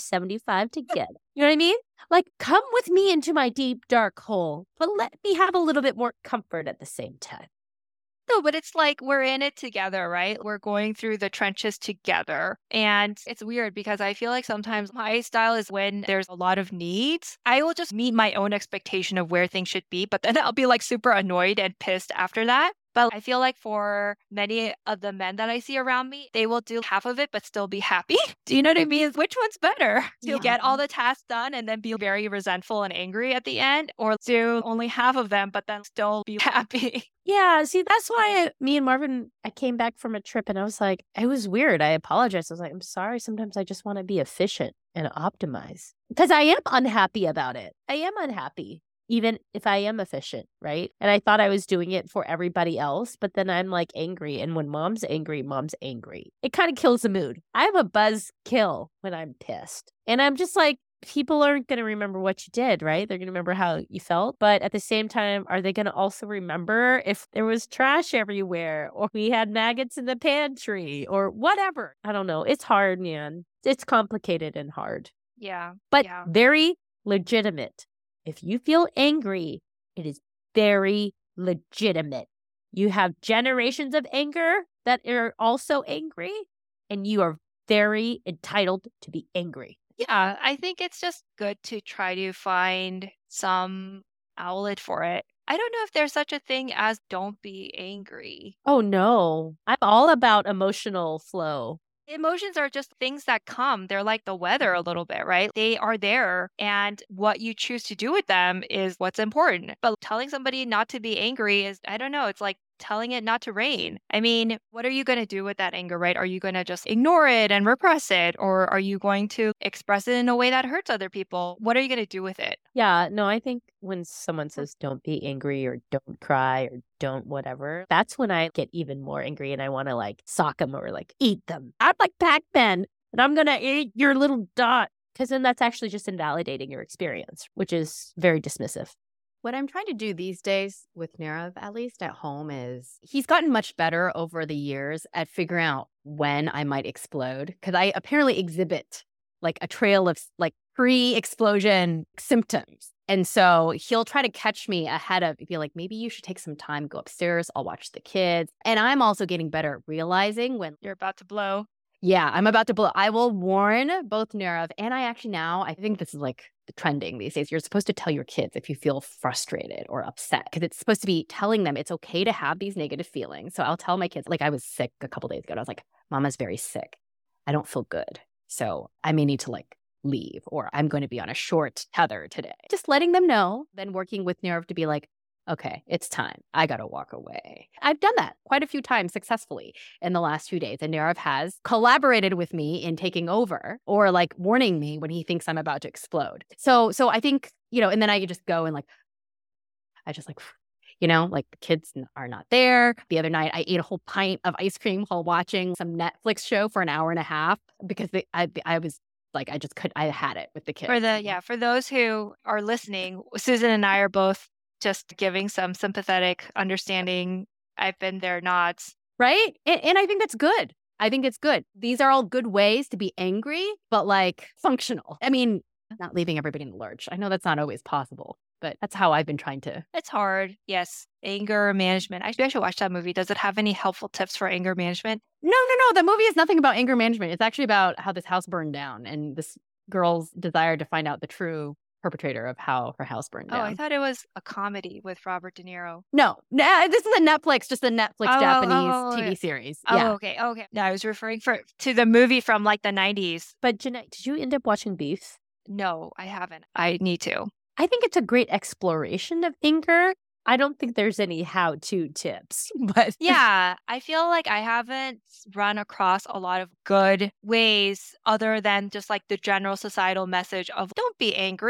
-75 together. You know what I mean? Like, come with me into my deep, dark hole, but let me have a little bit more comfort at the same time. No, but it's like we're in it together, right? We're going through the trenches together. And it's weird because I feel like sometimes my style is when there's a lot of needs, I will just meet my own expectation of where things should be, but then I'll be like super annoyed and pissed after that. But I feel like for many of the men that I see around me, they will do half of it, but still be happy. Do you know what I mean? Which one's better? To get all the tasks done and then be very resentful and angry at the end, or do only half of them, but then still be happy? Yeah, see, that's why me and Marvin, I came back from a trip and I was like, it was weird. I apologized. I was like, I'm sorry. Sometimes I just want to be efficient and optimize because I am unhappy about it. I am unhappy, even if I am efficient, right? And I thought I was doing it for everybody else, but then I'm like angry. And when mom's angry, mom's angry. It kind of kills the mood. I have a buzz kill when I'm pissed. And I'm just like, people aren't going to remember what you did, right? They're going to remember how you felt. But at the same time, are they going to also remember if there was trash everywhere or we had maggots in the pantry or whatever? I don't know. It's hard, man. It's complicated and hard, Yeah. but yeah. very legitimate. If you feel angry, it is very legitimate. You have generations of anger that are also angry, and you are very entitled to be angry. Yeah, I think it's just good to try to find some outlet for it. I don't know if there's such a thing as don't be angry. Oh, no. I'm all about emotional flow. Emotions are just things that come. They're like the weather a little bit, right? They are there, and what you choose to do with them is what's important. But telling somebody not to be angry is, I don't know, it's like telling it not to rain. I mean, what are you going to do with that anger, right? Are you going to just ignore it and repress it? Or are you going to express it in a way that hurts other people? What are you going to do with it? Yeah, no, I think when someone says don't be angry or don't cry or don't whatever, that's when I get even more angry and I want to like sock them or like eat them. I'm like Pac-Man and I'm going to eat your little dot. Because then that's actually just invalidating your experience, which is very dismissive. What I'm trying to do these days with Nirav, at least at home, is he's gotten much better over the years at figuring out when I might explode. Because I apparently exhibit like a trail of like pre-explosion symptoms. And so he'll try to catch me ahead of, be like, maybe you should take some time, go upstairs, I'll watch the kids. And I'm also getting better at realizing when You're about to blow. Yeah, I'm about to blow. I will warn both Nirav and I actually now, I think this is like trending these days. You're supposed to tell your kids if you feel frustrated or upset because it's supposed to be telling them it's okay to have these negative feelings. So I'll tell my kids, like I was sick a couple days ago and I was like, Mama's very sick. I don't feel good. So I may need to like leave or I'm going to be on a short tether today. Just letting them know, then working with Nirav to be like, okay, it's time. I got to walk away. I've done that quite a few times successfully in the last few days. And Nirav has collaborated with me in taking over or like warning me when he thinks I'm about to explode. So I think, and then I could just go and like, I just like, like the kids are not there. The other night I ate a whole pint of ice cream while watching some Netflix show for an hour and a half because I was like, I had it with the kids. For those who are listening, Susan and I are both just giving some sympathetic understanding. I've been there nods. Right? And I think that's good. I think it's good. These are all good ways to be angry, but like functional. I mean, not leaving everybody in the lurch. I know that's not always possible, but that's how I've been trying to. It's hard. Yes. Anger management. I should watch that movie. Does it have any helpful tips for anger management? No. The movie is nothing about anger management. It's actually about how this house burned down and this girl's desire to find out the true perpetrator of how her house burned down. Oh, I thought it was a comedy with Robert De Niro. No, this is just a Netflix Japanese TV series. Oh, okay. No, I was referring to the movie from like the 90s. But Jeanette, did you end up watching Beef? No, I haven't. I need to. I think it's a great exploration of anger. I don't think there's any how-to tips, but yeah, I feel like I haven't run across a lot of good ways other than just like the general societal message of don't be angry.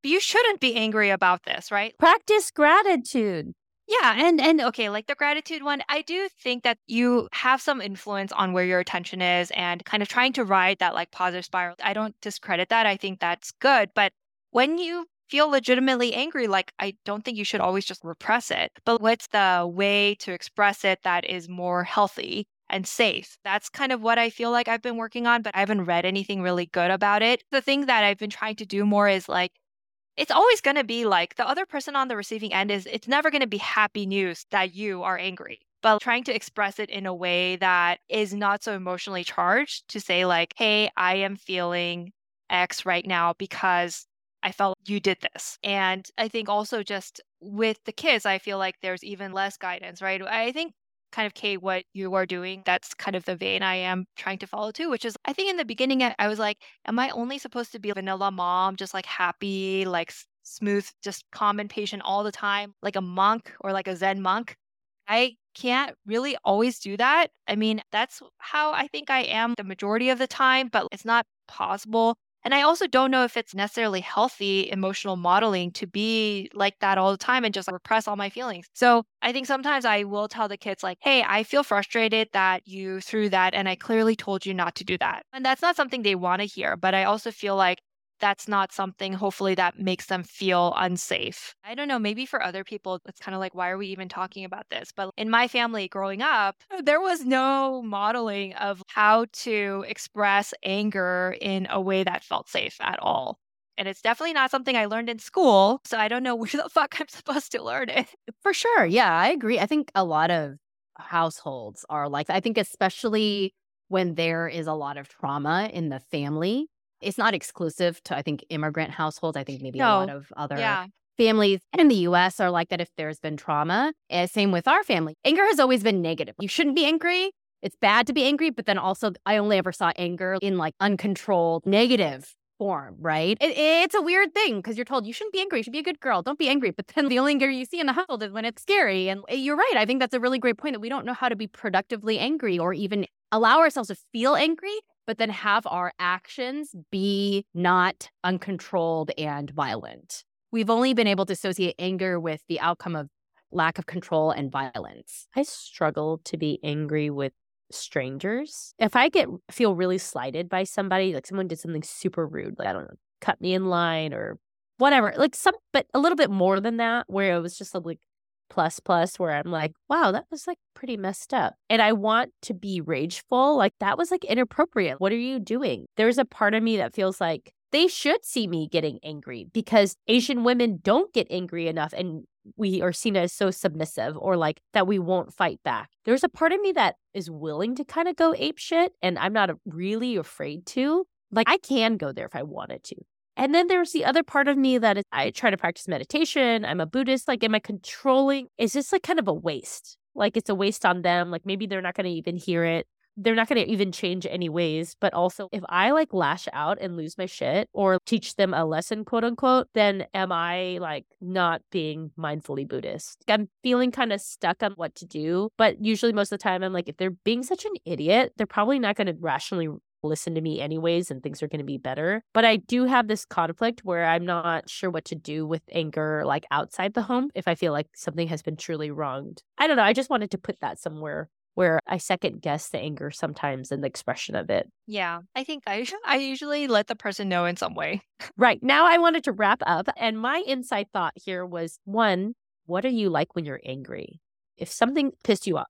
but you shouldn't be angry about this, right? Practice gratitude. Yeah, and okay, like the gratitude one, I do think that you have some influence on where your attention is and kind of trying to ride that like positive spiral. I don't discredit that. I think that's good, but when you feel legitimately angry, like I don't think you should always just repress it. But what's the way to express it that is more healthy and safe? That's kind of what I feel like I've been working on, but I haven't read anything really good about it. The thing that I've been trying to do more is like it's always going to be like the other person on the receiving end is it's never going to be happy news that you are angry, but trying to express it in a way that is not so emotionally charged to say like, hey, I am feeling X right now because I felt you did this. And I think also just with the kids, I feel like there's even less guidance, right? I think kind of Kate, what you are doing, that's kind of the vein I am trying to follow too, which is I think in the beginning I was like, am I only supposed to be a vanilla mom, just like happy, like smooth, just calm and patient all the time, like a monk or like a Zen monk? I can't really always do that. I mean, that's how I think I am the majority of the time, but it's not possible. And I also don't know if it's necessarily healthy emotional modeling to be like that all the time and just repress all my feelings. So I think sometimes I will tell the kids, like, hey, I feel frustrated that you threw that. And I clearly told you not to do that. And that's not something they want to hear. But I also feel like that's not something, hopefully, that makes them feel unsafe. I don't know, maybe for other people, it's kind of like, why are we even talking about this? But in my family growing up, there was no modeling of how to express anger in a way that felt safe at all. And it's definitely not something I learned in school. So I don't know where the fuck I'm supposed to learn it. For sure. Yeah, I agree. I think a lot of households are like that. I think especially when there is a lot of trauma in the family. It's not exclusive to, I think, immigrant households. I think maybe a lot No. of other Yeah. families in the US are like that if there's been trauma. Same with our family. Anger has always been negative. You shouldn't be angry. It's bad to be angry. But then also, I only ever saw anger in like uncontrolled negative form, right? It's a weird thing because you're told you shouldn't be angry. You should be a good girl. Don't be angry. But then the only anger you see in the household is when it's scary. And you're right. I think that's a really great point that we don't know how to be productively angry or even allow ourselves to feel angry, but then have our actions be not uncontrolled and violent. We've only been able to associate anger with the outcome of lack of control and violence. I struggle to be angry with strangers. If I feel really slighted by somebody, like someone did something super rude, like I don't know, cut me in line or whatever, like but a little bit more than that, where it was just like plus where I'm like, wow, that was like pretty messed up. And I want to be rageful. Like that was like inappropriate. What are you doing? There's a part of me that feels like they should see me getting angry because Asian women don't get angry enough and we are seen as so submissive or like that we won't fight back. There's a part of me that is willing to kind of go ape shit and I'm not really afraid to. Like I can go there if I wanted to. And then there's the other part of me that is, I try to practice meditation. I'm a Buddhist. Like, am I controlling? Is this like kind of a waste? Like, it's a waste on them. Like, maybe they're not going to even hear it. They're not going to even change anyways. But also, if I like lash out and lose my shit or teach them a lesson, quote unquote, then am I like not being mindfully Buddhist? I'm feeling kind of stuck on what to do. But usually, most of the time, I'm like, if they're being such an idiot, they're probably not going to rationally listen to me anyways and things are going to be better. But I do have this conflict where I'm not sure what to do with anger like outside the home if I feel like something has been truly wronged. I don't know. I just wanted to put that somewhere where I second guess the anger sometimes and the expression of it. Yeah, I think I usually let the person know in some way. Right. Now I wanted to wrap up. And my inside thought here was, one, what are you like when you're angry? If something pissed you off.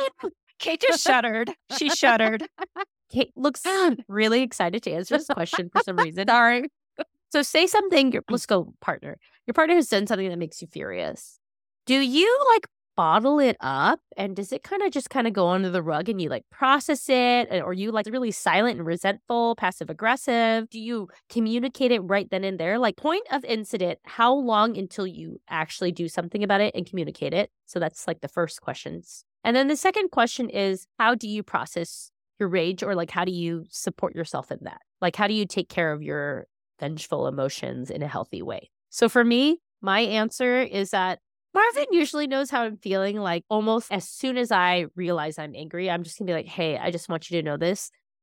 Kate just shuddered. She shuddered. Kate looks really excited to answer this question for some reason. Sorry. So say something, let's go partner. Your partner has done something that makes you furious. Do you like bottle it up and does it kind of go under the rug and you like process it? Or you like really silent and resentful, passive aggressive? Do you communicate it right then and there? Like point of incident, how long until you actually do something about it and communicate it? So that's like the first questions. And then the second question is, how do you process your rage or like how do you support yourself in that? Like how do you take care of your vengeful emotions in a healthy way? So for me, my answer is that Marvin usually knows how I'm feeling. Like almost as soon as I realize I'm angry, I'm just gonna be like, hey, I just want you to know this.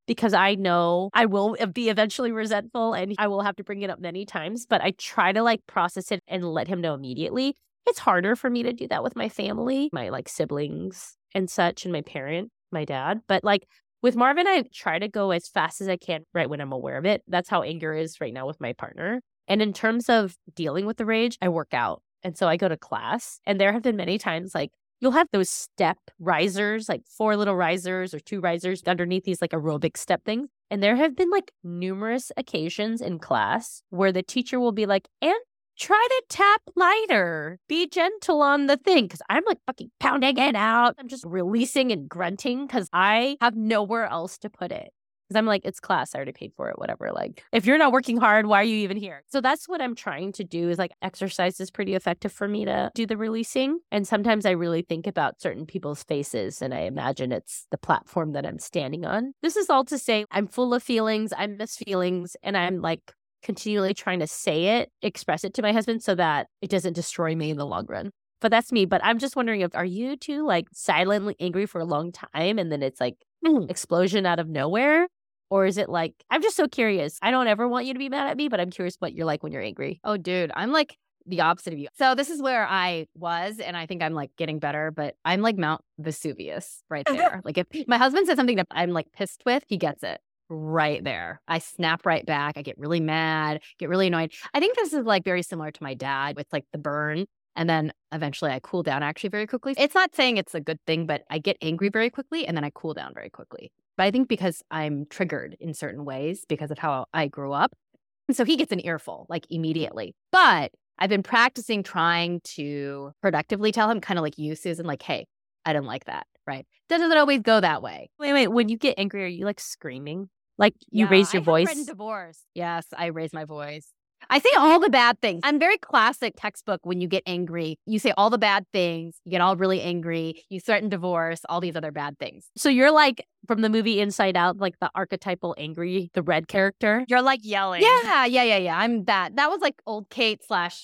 because I know I will be eventually resentful and I will have to bring it up many times, but I try to like process it and let him know immediately. It's harder for me to do that with my family, my like siblings and such, and my parent, my dad. But like with Marvin, I try to go as fast as I can right when I'm aware of it. That's how anger is right now with my partner. And in terms of dealing with the rage, I work out. And so I go to class. And there have been many times like you'll have those step risers, like 4 little risers or 2 risers underneath these like aerobic step things. And there have been like numerous occasions in class where the teacher will be like, and try to tap lighter, be gentle on the thing. Cause I'm like fucking pounding it out. I'm just releasing and grunting because I have nowhere else to put it. Because I'm like, it's class. I already paid for it, whatever. Like, if you're not working hard, why are you even here? So that's what I'm trying to do is like exercise is pretty effective for me to do the releasing. And sometimes I really think about certain people's faces and I imagine it's the platform that I'm standing on. This is all to say I'm full of feelings. I miss feelings and I'm like continually trying to say it, express it to my husband so that it doesn't destroy me in the long run. But that's me. But I'm just wondering if are you two like silently angry for a long time and then it's like explosion out of nowhere? Or is it like, I'm just so curious. I don't ever want you to be mad at me, but I'm curious what you're like when you're angry. Oh, dude, I'm like the opposite of you. So this is where I was, and I think I'm like getting better, but I'm like Mount Vesuvius right there. Like if my husband says something that I'm like pissed with, he gets it right there. I snap right back. I get really mad, get really annoyed. I think this is like very similar to my dad with like the burn. And then eventually I cool down actually very quickly. It's not saying it's a good thing, but I get angry very quickly and then I cool down very quickly. But I think because I'm triggered in certain ways because of how I grew up. And so he gets an earful like immediately. But I've been practicing trying to productively tell him, kind of like you, Susan, like, hey, I don't like that, right? Doesn't always go that way. Wait. When you get angry, are you like screaming? Like you raise your voice? I threatened divorce. Yes, I raise my voice. I say all the bad things. I'm very classic textbook when you get angry. You say all the bad things. You get all really angry. You threaten divorce, all these other bad things. So you're like from the movie Inside Out, like the archetypal angry, the red character. You're like yelling. Yeah. I'm that. That was like old Kate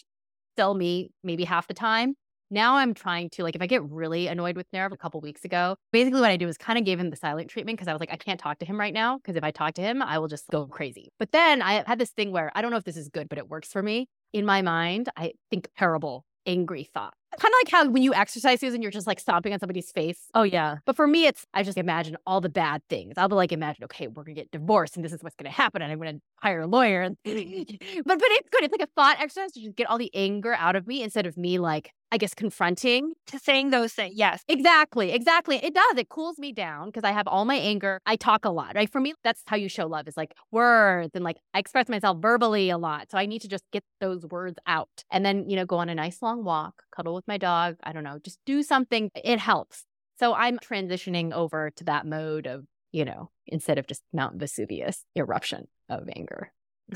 / still me maybe half the time. Now I'm trying to, like, if I get really annoyed with Nerv a couple weeks ago, basically what I do is kind of gave him the silent treatment because I was like, I can't talk to him right now because if I talk to him, I will just go crazy. But then I had this thing where I don't know if this is good, but it works for me. In my mind, I think terrible, angry thought. Kind of like how when you exercise, Susan, you're just like stomping on somebody's face. Oh, yeah. But for me, I just imagine all the bad things. I'll be like, imagine, okay, we're going to get divorced and this is what's going to happen and I'm going to hire a lawyer. But it's good. It's like a thought exercise to just get all the anger out of me instead of me like, I guess, confronting. To saying those things. Yes. Exactly. It does. It cools me down because I have all my anger. I talk a lot, right? For me, that's how you show love is like words and like I express myself verbally a lot. So I need to just get those words out and then, go on a nice long walk, cuddle with my dog. I don't know, just do something. It helps. So I'm transitioning over to that mode of, instead of just Mount Vesuvius eruption of anger.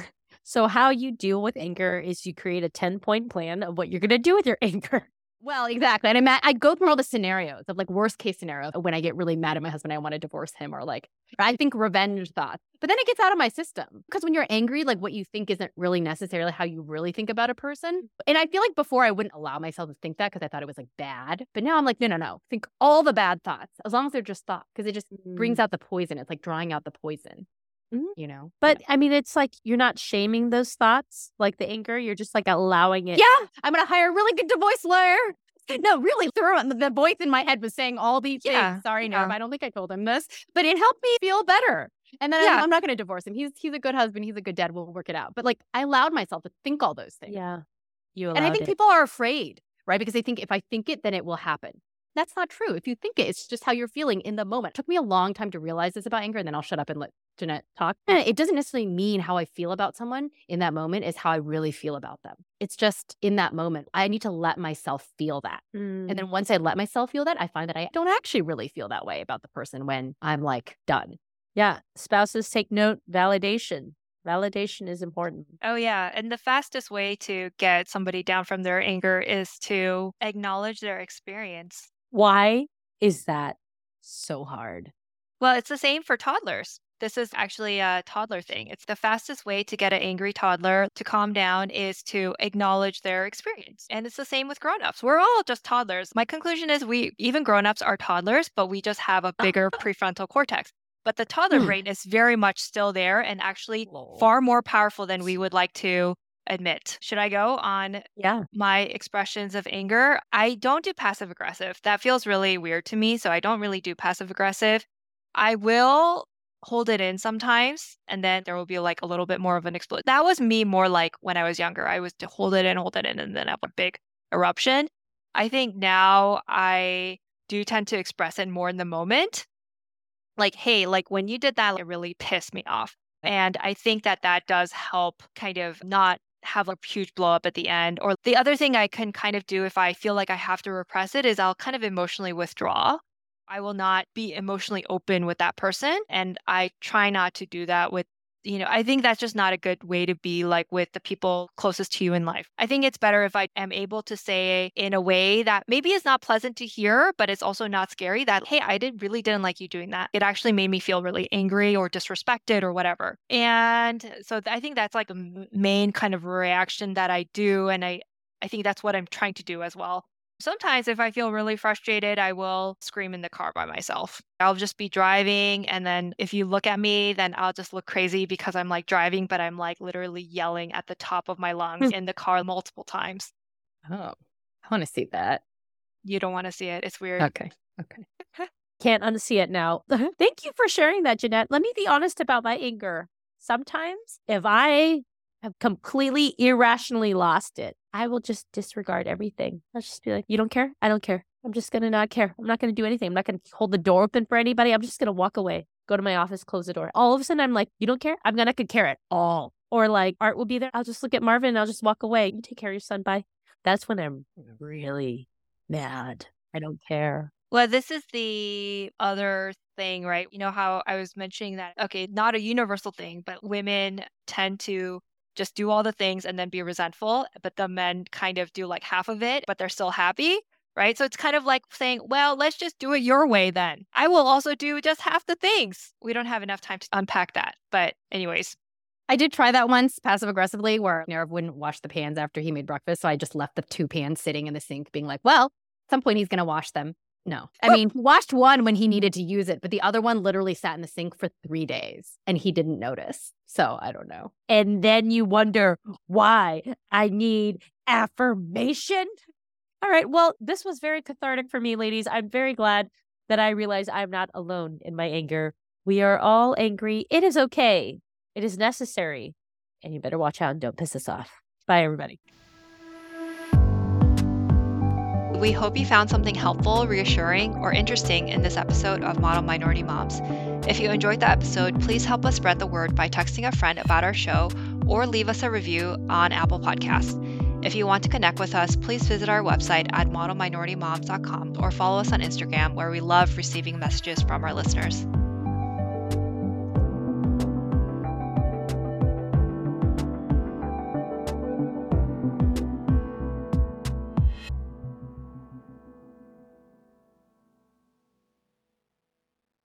So how you deal with anger is you create a 10-point plan of what you're going to do with your anger. Well, exactly. And I go through all the scenarios of like worst case scenario when I get really mad at my husband, I want to divorce him or like, I think revenge thoughts. But then it gets out of my system because when you're angry, like what you think isn't really necessarily how you really think about a person. And I feel like before I wouldn't allow myself to think that because I thought it was like bad. But now I'm like, no. Think all the bad thoughts as long as they're just thoughts because it just brings out the poison. It's like drawing out the poison. But I mean, it's like you're not shaming those thoughts, like the anger. You're just like allowing it. Yeah, I'm going to hire a really good divorce lawyer. No, really, the voice in my head was saying all these things. Sorry, Nerv, I don't think I told him this, but it helped me feel better. And then I'm not going to divorce him. He's a good husband. He's a good dad. We'll work it out. But like, I allowed myself to think all those things. Yeah, and I think people are afraid, right? Because they think if I think it, then it will happen. That's not true. If you think it, it's just how you're feeling in the moment. It took me a long time to realize this about anger, and then I'll shut up and let Jeanette talk. It doesn't necessarily mean how I feel about someone in that moment is how I really feel about them. It's just in that moment. I need to let myself feel that. And then once I let myself feel that, I find that I don't actually really feel that way about the person when I'm like done. Yeah. Spouses take note. Validation. Validation is important. Oh, yeah. And the fastest way to get somebody down from their anger is to acknowledge their experience. Why is that so hard? Well, it's the same for toddlers. This is actually a toddler thing. It's the fastest way to get an angry toddler to calm down is to acknowledge their experience. And it's the same with grown-ups. We're all just toddlers. My conclusion is even grown-ups are toddlers, but we just have a bigger prefrontal cortex. But the toddler brain is very much still there and actually far more powerful than we would like to admit. Should I go on my expressions of anger? I don't do passive aggressive. That feels really weird to me. So I don't really do passive aggressive. I will hold it in sometimes, and then there will be like a little bit more of an explosion. That was me more like when I was younger. I was to hold it in, and then have a big eruption. I think now I do tend to express it more in the moment. Like, hey, like when you did that, it really pissed me off. And I think that that does help kind of not have a huge blow up at the end. Or the other thing I can kind of do if I feel like I have to repress it is I'll kind of emotionally withdraw. I will not be emotionally open with that person. And I try not to do that with, I think that's just not a good way to be like with the people closest to you in life. I think it's better if I am able to say in a way that maybe is not pleasant to hear, but it's also not scary that, hey, really didn't like you doing that. It actually made me feel really angry or disrespected or whatever. And so I think that's like a main kind of reaction that I do. And I think that's what I'm trying to do as well. Sometimes if I feel really frustrated, I will scream in the car by myself. I'll just be driving. And then if you look at me, then I'll just look crazy because I'm like driving, but I'm like literally yelling at the top of my lungs in the car multiple times. Oh, I want to see that. You don't want to see it. It's weird. Okay. Can't unsee it now. Thank you for sharing that, Jeanette. Let me be honest about my anger. Sometimes if I have completely irrationally lost it, I will just disregard everything. I'll just be like, you don't care? I don't care. I'm just going to not care. I'm not going to do anything. I'm not going to hold the door open for anybody. I'm just going to walk away, go to my office, close the door. All of a sudden, I'm like, you don't care? I'm going to care at all. Or like, Art will be there. I'll just look at Marvin and I'll just walk away. You take care of your son. Bye. That's when I'm really mad. I don't care. Well, this is the other thing, right? You know how I was mentioning that, okay, not a universal thing, but women tend to just do all the things and then be resentful, but the men kind of do like half of it, but they're still happy, right? So it's kind of like saying, well, let's just do it your way then. I will also do just half the things. We don't have enough time to unpack that. But anyways. I did try that once passive aggressively where Nirav wouldn't wash the pans after he made breakfast. So I just left the 2 pans sitting in the sink being like, well, at some point he's going to wash them. No. I mean, washed one when he needed to use it, but the other one literally sat in the sink for 3 days and he didn't notice. So I don't know. And then you wonder why I need affirmation. All right. Well, this was very cathartic for me, ladies. I'm very glad that I realized I'm not alone in my anger. We are all angry. It is okay. It is necessary. And you better watch out and don't piss us off. Bye, everybody. We hope you found something helpful, reassuring, or interesting in this episode of Model Minority Moms. If you enjoyed the episode, please help us spread the word by texting a friend about our show or leave us a review on Apple Podcasts. If you want to connect with us, please visit our website at modelminoritymoms.com or follow us on Instagram, where we love receiving messages from our listeners.